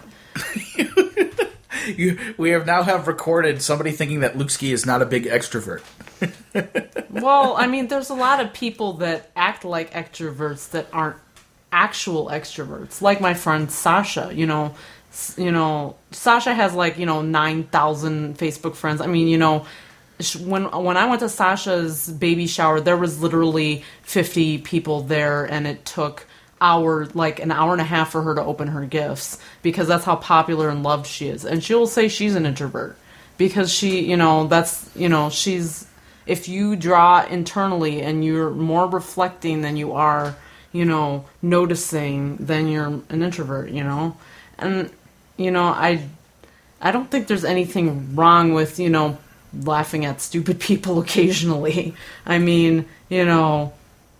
you, we have now have recorded somebody thinking that Luke Ski is not a big extrovert. Well, I mean, there's a lot of people that act like extroverts that aren't actual extroverts, like my friend Sasha, you know... You know, Sasha has like, you know, nine thousand Facebook friends. I mean, you know, when when I went to Sasha's baby shower, there was literally fifty people there, and it took hour, like an hour and a half for her to open her gifts because that's how popular and loved she is. And she will say she's an introvert because she, you know, that's, you know, she's, if you draw internally and you're more reflecting than you are, you know, noticing, then you're an introvert, you know. And, you know, I, I don't think there's anything wrong with, you know, laughing at stupid people occasionally. I mean, you know,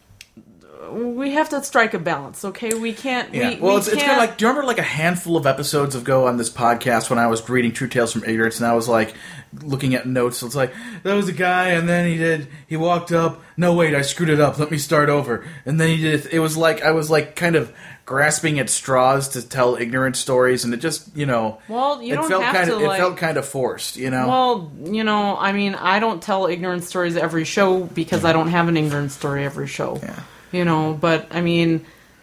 we have to strike a balance, okay? We can't... Yeah. We, well, we it's, it's can't... kind of like, do you remember like a handful of episodes ago on this podcast when I was reading True Tales from Ignorance, and I was like, looking at notes, it's like, there was a guy, and then he did, he walked up, no, wait, I screwed it up, let me start over. And then he did, it was like, I was like, kind of... grasping at straws to tell ignorant stories, and it just, you know, well, you it don't felt have kind to, of, like, it felt kind of forced, you know. Well, you know, I mean, I don't tell ignorant stories every show because I don't have an ignorant story every show. Yeah. You know, but I mean,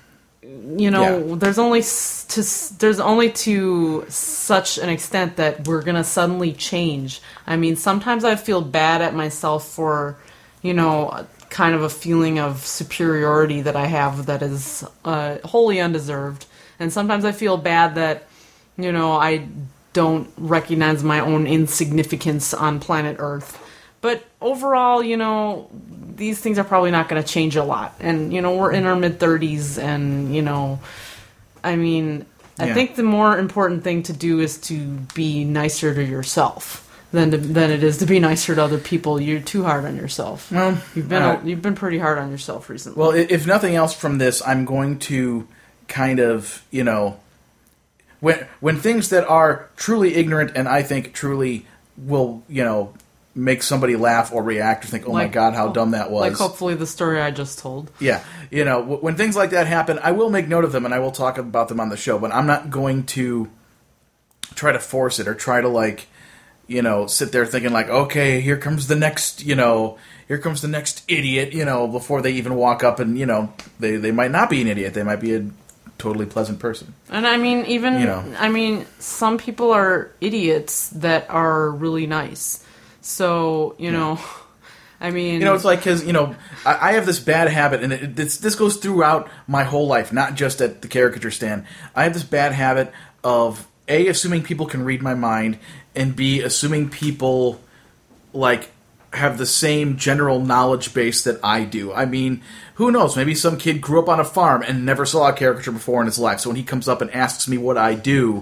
you know, yeah. there's only s- to there's only to such an extent that we're gonna suddenly change. I mean, sometimes I feel bad at myself for, you know, kind of a feeling of superiority that I have that is uh, wholly undeserved. And sometimes I feel bad that, you know, I don't recognize my own insignificance on planet Earth. But overall, you know, these things are probably not going to change a lot. And, you know, we're in our mid-thirties and, you know, I mean, I Yeah. think the more important thing to do is to be nicer to yourself. Than, to, than it is to be nicer to other people. You're too hard on yourself. Well, you've been uh, a, you've been pretty hard on yourself recently. Well, i- if nothing else from this, I'm going to kind of, you know, when when things that are truly ignorant and I think truly will, you know, make somebody laugh or react or think, oh Like- my God, how dumb that was. Like hopefully the story I just told. Yeah, you know, w- when things like that happen, I will make note of them and I will talk about them on the show, but I'm not going to try to force it or try to, like, you know, sit there thinking like, okay, here comes the next, you know, here comes the next idiot, you know, before they even walk up and, you know, they, they might not be an idiot. They might be a totally pleasant person. And I mean, even, You know. I mean, some people are idiots that are really nice. So, you know, I mean... You know, it's like, because, you know, I, I have this bad habit, and it, it's, this goes throughout my whole life, not just at the caricature stand. I have this bad habit of, A, assuming people can read my mind, and B, assuming people, like, have the same general knowledge base that I do. I mean, who knows? Maybe some kid grew up on a farm and never saw a caricature before in his life, so when he comes up and asks me what I do,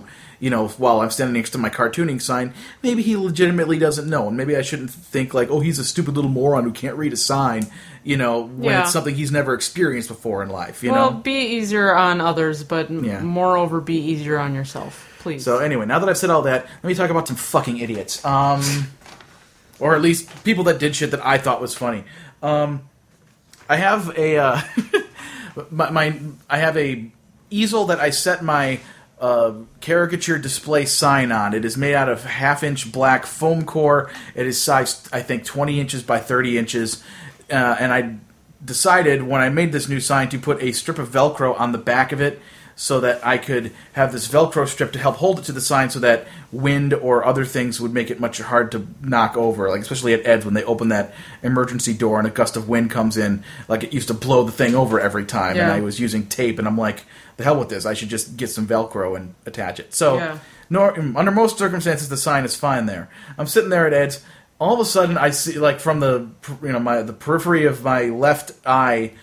you know, while I'm standing next to my cartooning sign, maybe he legitimately doesn't know, and maybe I shouldn't think like, oh, he's a stupid little moron who can't read a sign, you know, when Yeah. it's something he's never experienced before in life, you well, know? be easier on others, but m- Yeah. moreover, be easier on yourself, please. So anyway, now that I've said all that, let me talk about some fucking idiots. Um, or at least people that did shit that I thought was funny. Um, I have a, uh, my, my, I have a easel that I set my uh, caricature display sign on. It is made out of half-inch black foam core. It is sized, I think, twenty inches by thirty inches. Uh, and I decided when I made this new sign to put a strip of Velcro on the back of it so that I could have this Velcro strip to help hold it to the sign so that wind or other things would make it much hard to knock over, like especially at Ed's when they open that emergency door and a gust of wind comes in, like it used to blow the thing over every time. Yeah. And I was using tape, and I'm like, the hell with this, I should just get some Velcro and attach it. So, Yeah. nor, under most circumstances, the sign is fine there. I'm sitting there at Ed's, all of a sudden I see, like from the, you know, my the periphery of my left eye,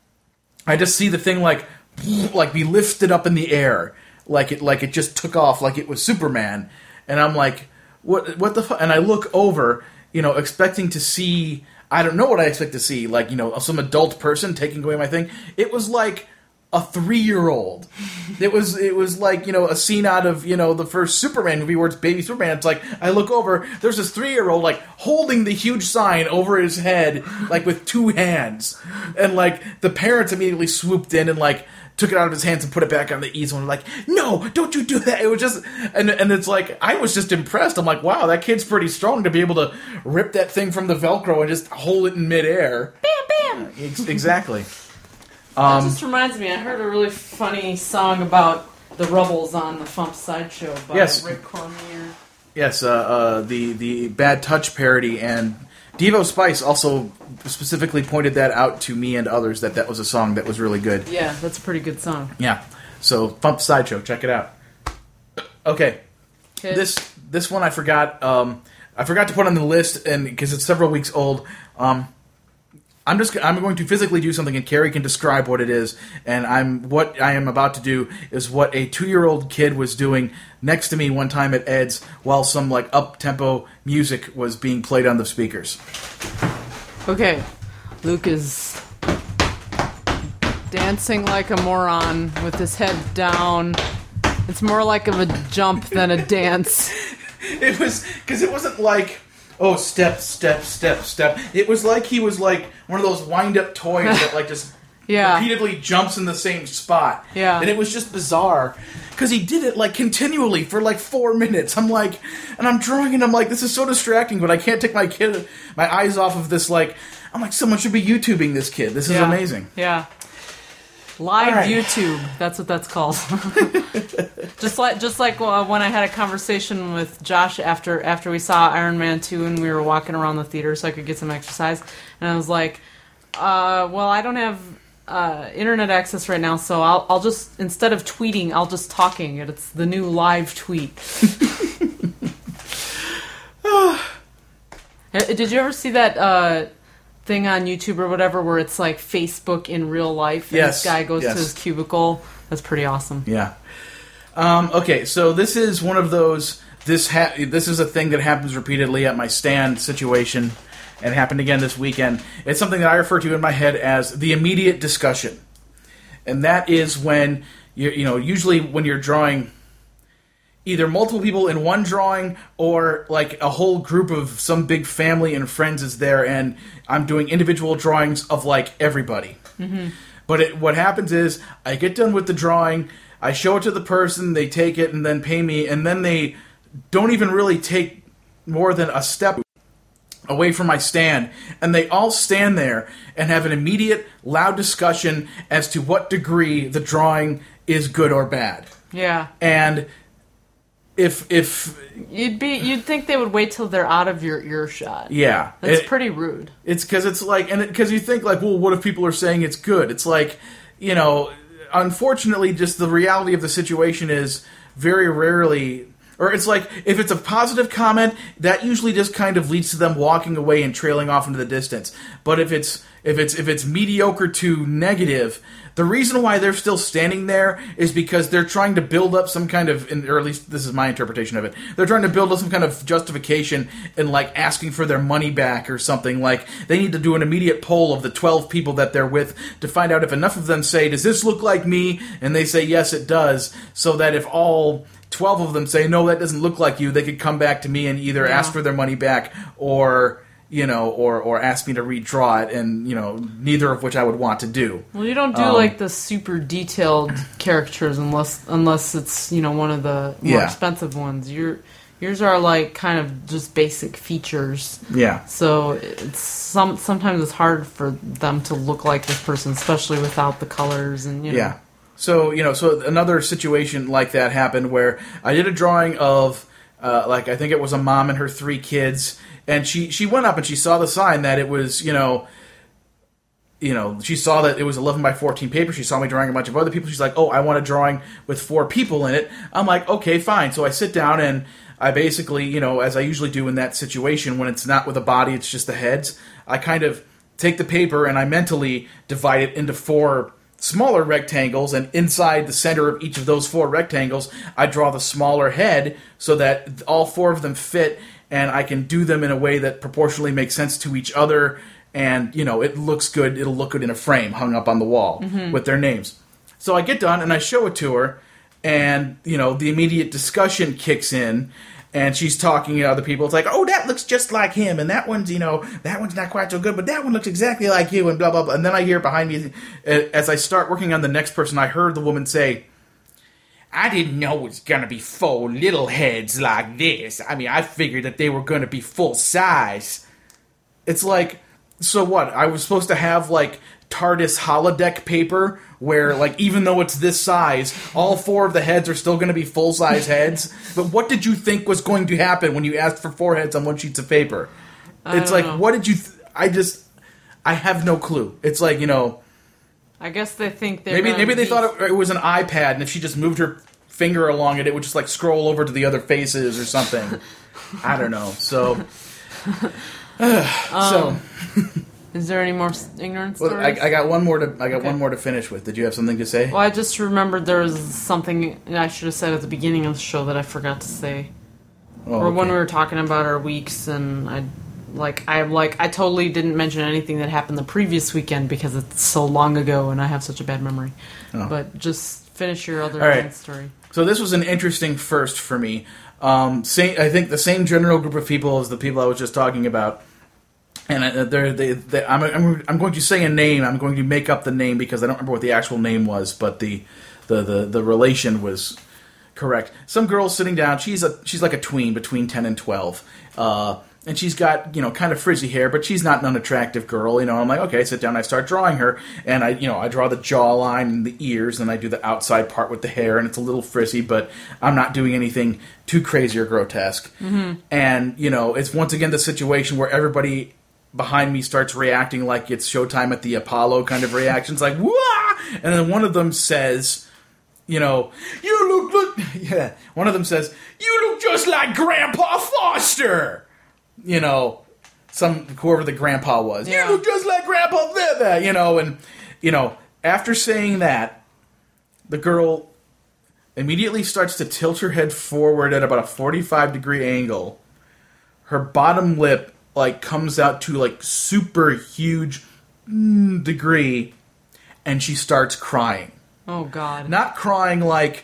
I just see the thing like, like be lifted up in the air, like it, like it just took off, like it was Superman, and I'm like, what, what the fuck? And I look over, you know, expecting to see, I don't know what I expect to see, like, you know, some adult person taking away my thing. It was like a three-year-old. It was, it was like, you know, a scene out of, you know, the first Superman movie where it's baby Superman. It's like, I look over, there's this three-year-old, like, holding the huge sign over his head, like, with two hands. And, like, the parents immediately swooped in and, like, took it out of his hands and put it back on the easel and were like, no, don't you do that. It was just, and and it's like, I was just impressed. I'm like, wow, that kid's pretty strong to be able to rip that thing from the Velcro and just hold it in midair. Bam, bam! Ex- exactly. That Um, just reminds me, I heard a really funny song about the Rubbles on the Fump Sideshow by Yes. Rick Cormier. yes, uh, uh, the, the Bad Touch parody, and Devo Spice also specifically pointed that out to me and others, that that was a song that was really good. Yeah, that's a pretty good song. Yeah. So, Fump Sideshow, check it out. Okay. Okay. This this one I forgot. Um, I forgot to put on the list, and because it's several weeks old. Um, I'm just I'm going to physically do something, and Carrie can describe what it is. And I'm what I am about to do is what a two-year-old kid was doing next to me one time at Ed's while some like up-tempo music was being played on the speakers. Okay, Luke is dancing like a moron with his head down. It's more like of a jump than a dance. It was because it wasn't like, oh, step, step, step, step. It was like he was like one of those wind-up toys that like just Yeah. repeatedly jumps in the same spot. Yeah. And it was just bizarre because he did it like continually for like four minutes. I'm like, and I'm drawing and I'm like, this is so distracting, but I can't take my kid, my eyes off of this. Like, I'm like, someone should be YouTubing this kid. This is Yeah. amazing. Yeah. Live All right. YouTube. That's what that's called. just like just like uh, when I had a conversation with Josh after after we saw Iron Man two and we were walking around the theater so I could get some exercise, and I was like, uh, well, I don't have uh, internet access right now, so I'll I'll just, instead of tweeting, I'll just talking. It's the new live tweet. Did you ever see that uh, thing on YouTube or whatever where it's like Facebook in real life and Yes, this guy goes yes. to his cubicle? That's pretty awesome. Yeah. Um, okay, so this is one of those. This ha- this is a thing that happens repeatedly at my stand situation, and happened again this weekend. It's something that I refer to in my head as the immediate discussion, and that is when you you know usually when you're drawing either multiple people in one drawing or like a whole group of some big family and friends is there, and I'm doing individual drawings of like everybody. Mm-hmm. But it, what happens is I get done with the drawing, I show it to the person, they take it and then pay me, and then they don't even really take more than a step away from my stand, and they all stand there and have an immediate, loud discussion as to what degree the drawing is good or bad. Yeah. And if if You'd be you'd think they would wait till they're out of your earshot. yeah, That's it- pretty rude. It's because it's like, and because you think like, well, what if people are saying it's good? It's like, you know, unfortunately, just the reality of the situation is very rarely, Or it's like, if it's a positive comment, that usually just kind of leads to them walking away and trailing off into the distance. But if it's if it's if it's mediocre to negative, the reason why they're still standing there is because they're trying to build up some kind of, or at least this is my interpretation of it, they're trying to build up some kind of justification in, like, asking for their money back or something. Like, they need to do an immediate poll of the twelve people that they're with to find out if enough of them say, does this look like me? And they say, yes, it does. So that if all twelve of them say, no, that doesn't look like you, they could come back to me and either Yeah. ask for their money back or... you know, or, or ask me to redraw it, and, you know, neither of which I would want to do. Well, you don't do, Um, like, the super detailed caricatures unless unless it's, you know, one of the more Yeah. expensive ones. Your Yours are, like, kind of just basic features. Yeah. So it's some sometimes it's hard for them to look like this person, especially without the colors and, you know. Yeah. So, you know, so another situation like that happened where I did a drawing of, uh, like, I think it was a mom and her three kids, and she, she went up and she saw the sign that it was, you know, you know, she saw that it was eleven by fourteen paper. She saw me drawing a bunch of other people. She's like, oh, I want a drawing with four people in it. I'm like, okay, fine. So I sit down and I basically, you know, as I usually do in that situation, when it's not with a body, it's just the heads, I kind of take the paper and I mentally divide it into four smaller rectangles, and inside the center of each of those four rectangles, I draw the smaller head so that all four of them fit, and I can do them in a way that proportionally makes sense to each other, and, you know, it looks good, it'll look good in a frame hung up on the wall Mhm. with their names. So I get done, and I show it to her, and, you know, the immediate discussion kicks in, and she's talking to other people. It's like, oh, that looks just like him, and that one's, you know, that one's not quite so good, but that one looks exactly like you, and blah, blah, blah. And then I hear behind me, as I start working on the next person, I heard the woman say, I didn't know it was going to be four little heads like this. I mean, I figured that they were going to be full size. It's like, so what? I was supposed to have, like, TARDIS holodeck paper where, like, even though it's this size, all four of the heads are still going to be full-size heads? But what did you think was going to happen when you asked for four heads on one sheet of paper? I It's don't like, know. what did you... Th- I just... I have no clue. It's like, you know... I guess they think they're Maybe gonna maybe they be- thought it, it was an iPad, and if she just moved her finger along it, it would just, like, scroll over to the other faces or something. I don't know. So... so... Um, is there any more s- ignorance Well, stories? I, I got one more to I got Okay. one more to finish with. Did you have something to say? Well, I just remembered there was something I should have said at the beginning of the show that I forgot to say. Oh, or when okay. we were talking about our weeks, and I, like, I like I totally didn't mention anything that happened the previous weekend because it's so long ago, and I have such a bad memory. Oh. But just finish your other All right. dance story. So this was an interesting first for me. Um, same, I think the same general group of people as the people I was just talking about. And uh, they're, they, they, I'm, I'm, I'm going to say a name. I'm going to make up the name because I don't remember what the actual name was, but the, the, the, the relation was correct. Some girl sitting down. She's a she's like a tween between ten and twelve, uh, and she's got, you know, kind of frizzy hair, but she's not an unattractive girl. You know, I'm like, okay, sit down. And I start drawing her, and I you know I draw the jawline and the ears, and I do the outside part with the hair, and it's a little frizzy, but I'm not doing anything too crazy or grotesque. Mhm. And you know, it's once again the situation where everybody behind me starts reacting like it's Showtime at the Apollo kind of reactions, like, wah! And then one of them says, you know, you look, look, yeah, one of them says, you look just like Grandpa Foster! You know, some, whoever the grandpa was, Yeah. you look just like Grandpa there, there, you know, and, you know, after saying that, the girl immediately starts to tilt her head forward at about a forty-five degree angle. Her bottom lip like comes out to like super huge mm, degree, and she starts crying. Oh God! Not crying like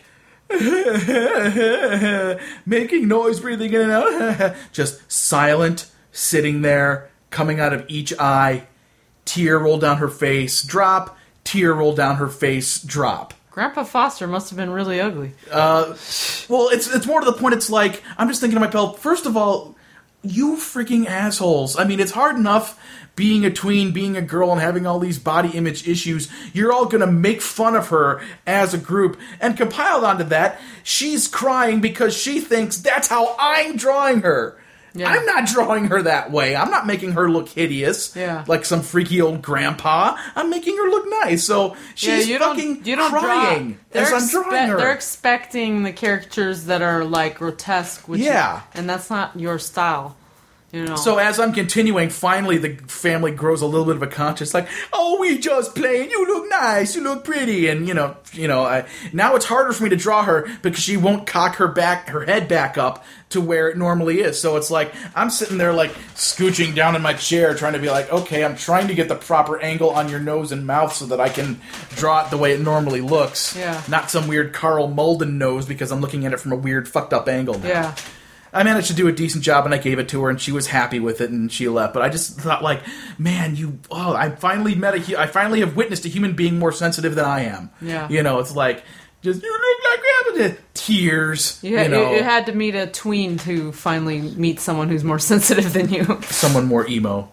making noise, breathing in and out. Just silent, sitting there, coming out of each eye. Tear roll down her face, drop. Tear roll down her face, drop. Grandpa Foster must have been really ugly. Uh, well, it's it's more to the point. It's like, I'm just thinking to myself, first of all, you freaking assholes. I mean, it's hard enough being a tween, being a girl, and having all these body image issues. You're all going to make fun of her as a group. And compiled onto that, she's crying because she thinks that's how I'm drawing her. Yeah. I'm not drawing her that way. I'm not making her look hideous, Yeah. like some freaky old grandpa. I'm making her look nice. So she's yeah, you fucking don't, you don't crying draw, as they're I'm drawing her. They're expecting the characters that are like grotesque, which Yeah. is, and that's not your style. You know. So as I'm continuing, finally the family grows a little bit of a conscience, like, "Oh, we just playing. You look nice. You look pretty." And you know, you know, I, now it's harder for me to draw her because she won't cock her back, her head back up to where it normally is. So it's like I'm sitting there, like scooching down in my chair, trying to be like, "Okay, I'm trying to get the proper angle on your nose and mouth so that I can draw it the way it normally looks, Yeah. not some weird Carl Malden nose because I'm looking at it from a weird, fucked up angle." Now. Yeah. I managed to do a decent job, and I gave it to her, and she was happy with it, and she left. But I just thought, like, man, you, oh, I finally met a, hu- I finally have witnessed a human being more sensitive than I am. Yeah. You know, it's like, just, you look like Grandpa. Tears. You, had, you know, you, you had to meet a tween to finally meet someone who's more sensitive than you. someone more emo.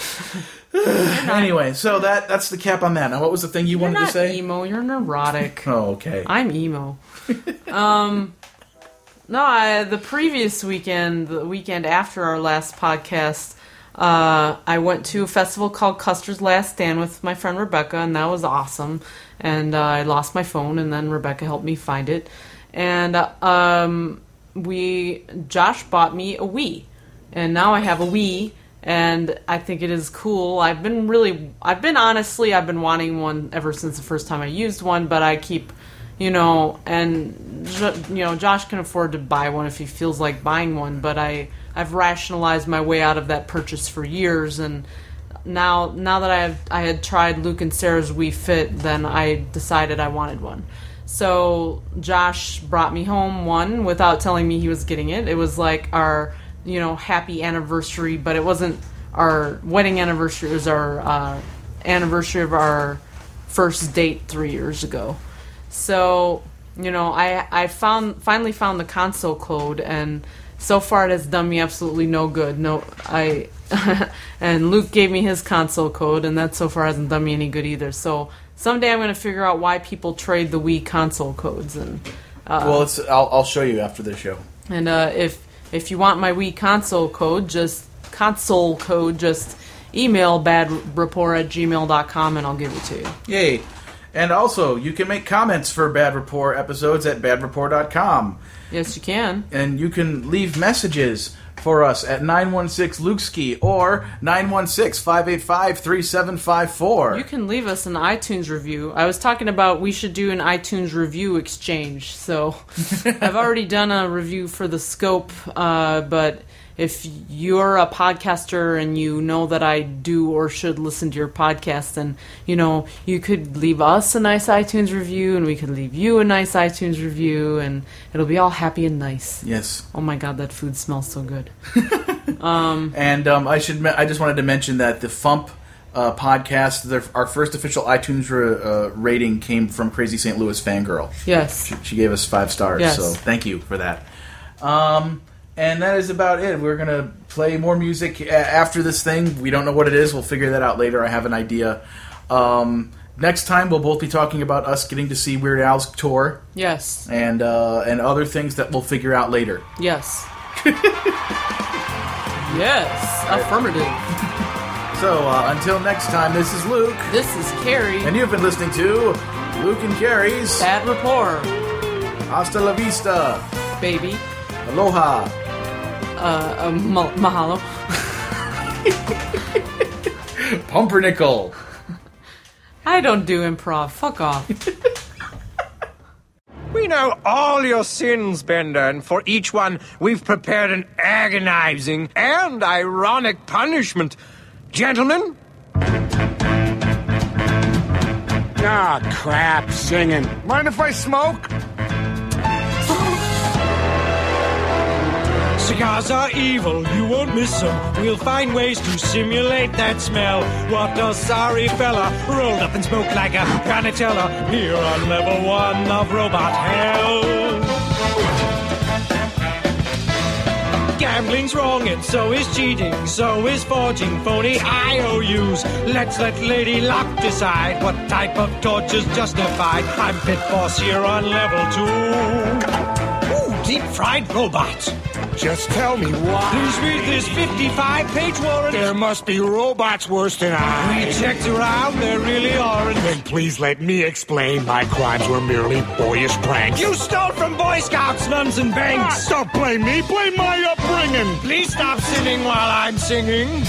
Anyway, so that that's the cap on that. Now, what was the thing you You're wanted not to say? emo. You're neurotic. Oh, okay. I'm emo. um, no, I, the previous weekend, the weekend after our last podcast, uh, I went to a festival called Custer's Last Stand with my friend Rebecca, and that was awesome. And uh, I lost my phone, and then Rebecca helped me find it. And uh, um, we, Josh bought me a Wii, and now I have a Wii. And I think it is cool. I've been really, I've been honestly, I've been wanting one ever since the first time I used one, but I keep, you know, and, you know, Josh can afford to buy one if he feels like buying one, but I, I've rationalized my way out of that purchase for years, and now, now that I have, I had tried Luke and Sarah's Wii Fit, then I decided I wanted one. So Josh brought me home one without telling me he was getting it. It was like our, you know, happy anniversary, but it wasn't our wedding anniversary. It was our uh, anniversary of our first date three years ago. So, you know, I I found finally found the console code, and so far it has done me absolutely no good. No, I and Luke gave me his console code, and that so far hasn't done me any good either. So someday I'm going to figure out why people trade the Wii console codes, and uh, well, it's I'll I'll show you after the show. And uh, if If you want my Wii console code, just console code, just email badrapport at gmail dot com and I'll give it to you. Yay. And also, you can make comments for Bad Rapport episodes at bad rapport dot com. Yes, you can. And you can leave messages for us at nine one six Lukeski or nine one six, five eight five, three seven five four. You can leave us an iTunes review. I was talking about we should do an iTunes review exchange. So I've already done a review for The Scope, uh, but if you're a podcaster and you know that I do or should listen to your podcast, then, you know, you could leave us a nice iTunes review, and we could leave you a nice iTunes review, and it'll be all happy and nice. Yes. Oh my God, that food smells so good. um, and um, I should. I just wanted to mention that the Fump uh, podcast, their, our first official iTunes ra- uh, rating came from Crazy Saint Louis Fangirl. Yes. She, she gave us five stars, yes. so thank you for that. Um... And that is about it. We're going to play more music after this thing. We don't know what it is. We'll figure that out later. I have an idea. Um, next time, we'll both be talking about us getting to see Weird Al's tour. Yes. And uh, and other things that we'll figure out later. Yes. Yes. Affirmative. So, uh, until next time, this is Luke. This is Carrie. And you've been listening to Luke and Carrie's Bad Rapport. Hasta la vista. Baby. Aloha. Uh, uh ma- mahalo. Pumpernickel. I don't do improv. Fuck off. We know all your sins, Bender, and for each one we've prepared an agonizing and ironic punishment. Gentlemen? Ah, crap, singing. Mind if I smoke? Cigars are evil, you won't miss them. We'll find ways to simulate that smell. What a sorry fella, rolled up in smoke like a panatella, here on level one of robot hell. Gambling's wrong and so is cheating, so is forging phony I O Us. Let's let Lady Luck decide what type of torture's justified. I'm pit boss here on level two. deep-fried robots. Just tell me why. Please read this fifty-five page warrant. There must be robots worse than I. We checked around, there really aren't. Then please let me explain my crimes were merely boyish pranks. You stole from Boy Scouts, nuns, and banks. Ah, don't blame me, blame my upbringing. Please stop singing while I'm singing.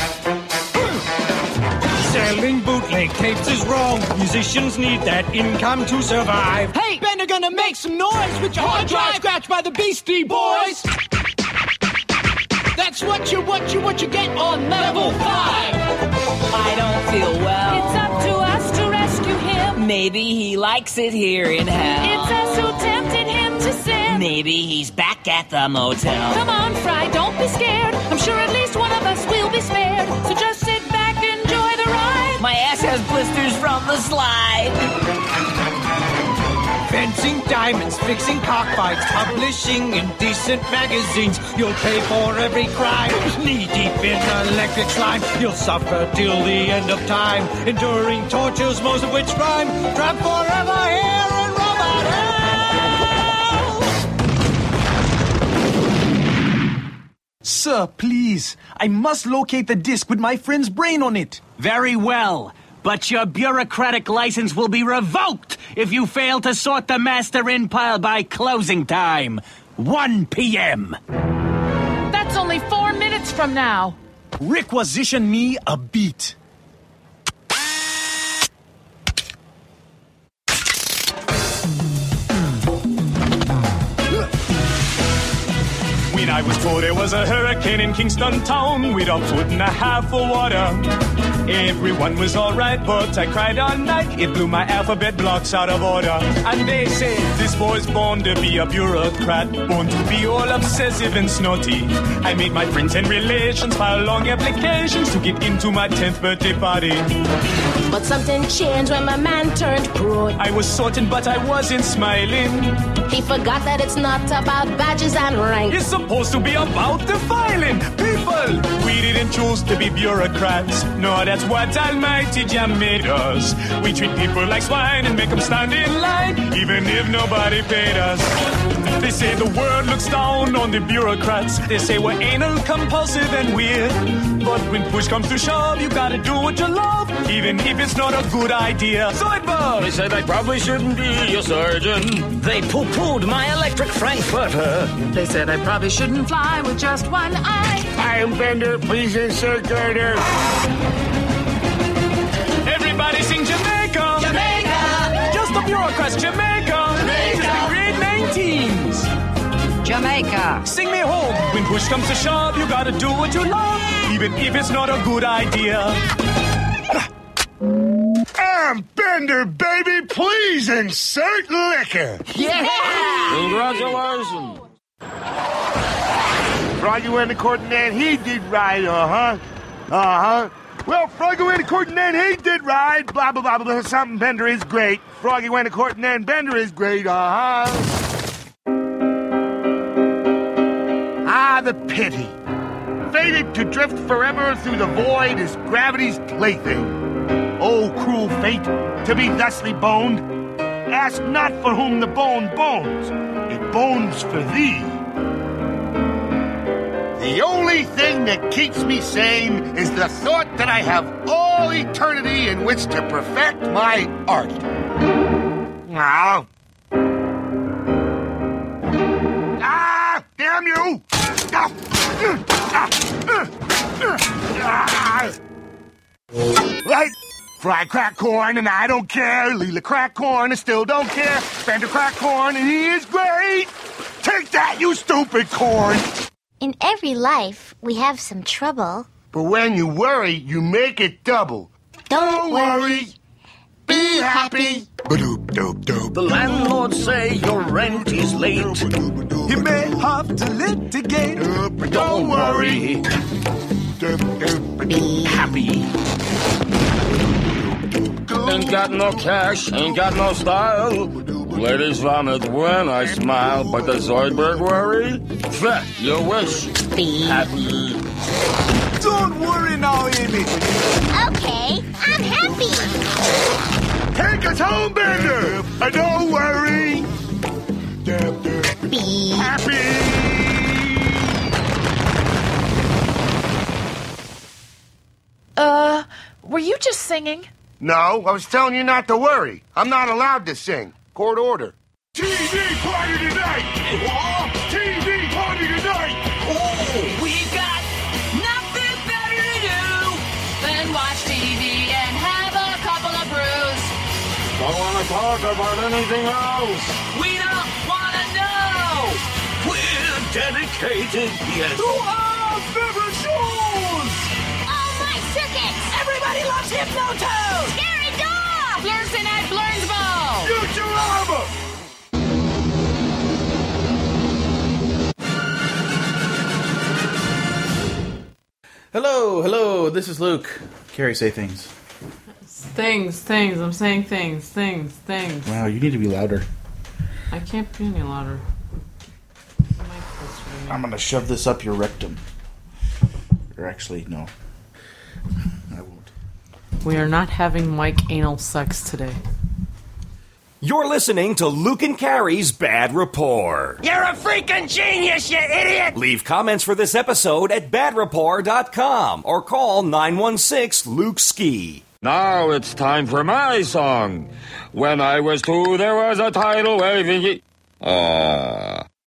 Selling bootleg tapes is wrong. Musicians need that income to survive. Hey, Bender gonna make some noise with your hard drive scratched by the Beastie Boys. That's what you, what you, what you get on level five. I don't feel well. It's up to us to rescue him. Maybe he likes it here in hell. It's us who tempted him to sin. Maybe he's back at the motel. Come on, Fry, don't be scared. I'm sure at least one of us will be spared. So just sit back, enjoy the ride. My ass has blisters from the slide. Fencing diamonds, fixing cockfights, publishing indecent magazines. You'll pay for every crime. Knee deep in electric slime. You'll suffer till the end of time. Enduring tortures, most of which rhyme. Trapped forever here in robot hell. Sir, please. I must locate the disc with my friend's brain on it. Very well. But your bureaucratic license will be revoked if you fail to sort the master in pile by closing time. one p.m. That's only four minutes from now. Requisition me a beat. When I was told there was a hurricane in Kingston town with a foot and a half of water, everyone was alright, but I cried all night. It blew my alphabet blocks out of order. And they say this boy's born to be a bureaucrat, born to be all obsessive and snotty. I made my friends and relations file long applications to get into my tenth birthday party. But something changed when my man turned pro. I was sorting, but I wasn't smiling. He forgot that it's not about badges and rank. It's supposed to be about the filing. People, we didn't choose to be bureaucrats. No, that's what Almighty Jah made us. We treat people like swine and make them stand in line, even if nobody paid us. They say the world looks down on the bureaucrats. They say we're anal, compulsive, and weird. But when push comes to shove, you gotta do what you love, even if it's not a good idea. Zoidberg! They said I probably shouldn't be a surgeon. They poo-pooed my electric frankfurter. They said I probably shouldn't fly with just one eye. I am Bender, please insert girder. Everybody sing Jamaica! Jamaica! Just the bureaucrats, Jamaica! Jamaica! Grade nineteens! Jamaica! Sing me home. When push comes to shove, you gotta do what you love, even if it's not a good idea. I'm Bender, baby. Please insert liquor. Yeah! Congratulations. Froggy went to court and then he did right, uh-huh. Uh-huh. Well, Froggy went to court and then he did right. Blah, blah, blah, blah. Something Bender is great. Froggy went to court and then Bender is great, uh-huh. Ah, the pity. Fated to drift forever through the void is gravity's plaything. Oh, cruel fate, to be thusly boned. Ask not for whom the bone bones. It bones for thee. The only thing that keeps me sane is the thought that I have all eternity in which to perfect my art. Now. Ah, damn you! Ah, ah, ah, ah. Right. Fry crack corn and I don't care. Leela crack corn and still don't care. Bender crack corn and he is great. Take that, you stupid corn. In every life, we have some trouble. But when you worry, you make it double. Don't worry. Be happy. The landlord say your rent is late. You may have to litigate. Don't worry. Be happy. Ain't got no cash, ain't got no style. Ladies vomit when I smile, but the Zoidberg worry? Feh, your wish. Be happy. Don't worry now, Amy. Okay, I'm happy. Take us home, Bender. And don't worry. Be happy. Were you just singing? No, I was telling you not to worry. I'm not allowed to sing. Court order. T V party tonight! What? T V party tonight! Oh, we've got nothing better to do than watch T V and have a couple of brews. Don't want to talk about anything else. We don't want to know. We're dedicated, yes. To our favorite shows. Oh, my circuits! Everybody loves Hypnotoad. Scary dog! Blurson at Blurnsville. Futurama! Hello, hello, this is Luke. Carrie, say things. Things, things. I'm saying things, things, things. Wow, you need to be louder. I can't be any louder. I'm gonna shove this up your rectum. Or actually, no. I won't. We are not having Mike anal sex today. You're listening to Luke and Carrie's Bad Rapport. You're a freaking genius, you idiot! Leave comments for this episode at bad rapport dot com or call nine one six Luke Ski. Now it's time for my song. When I was two, there was a tidal wave in ye... Ah,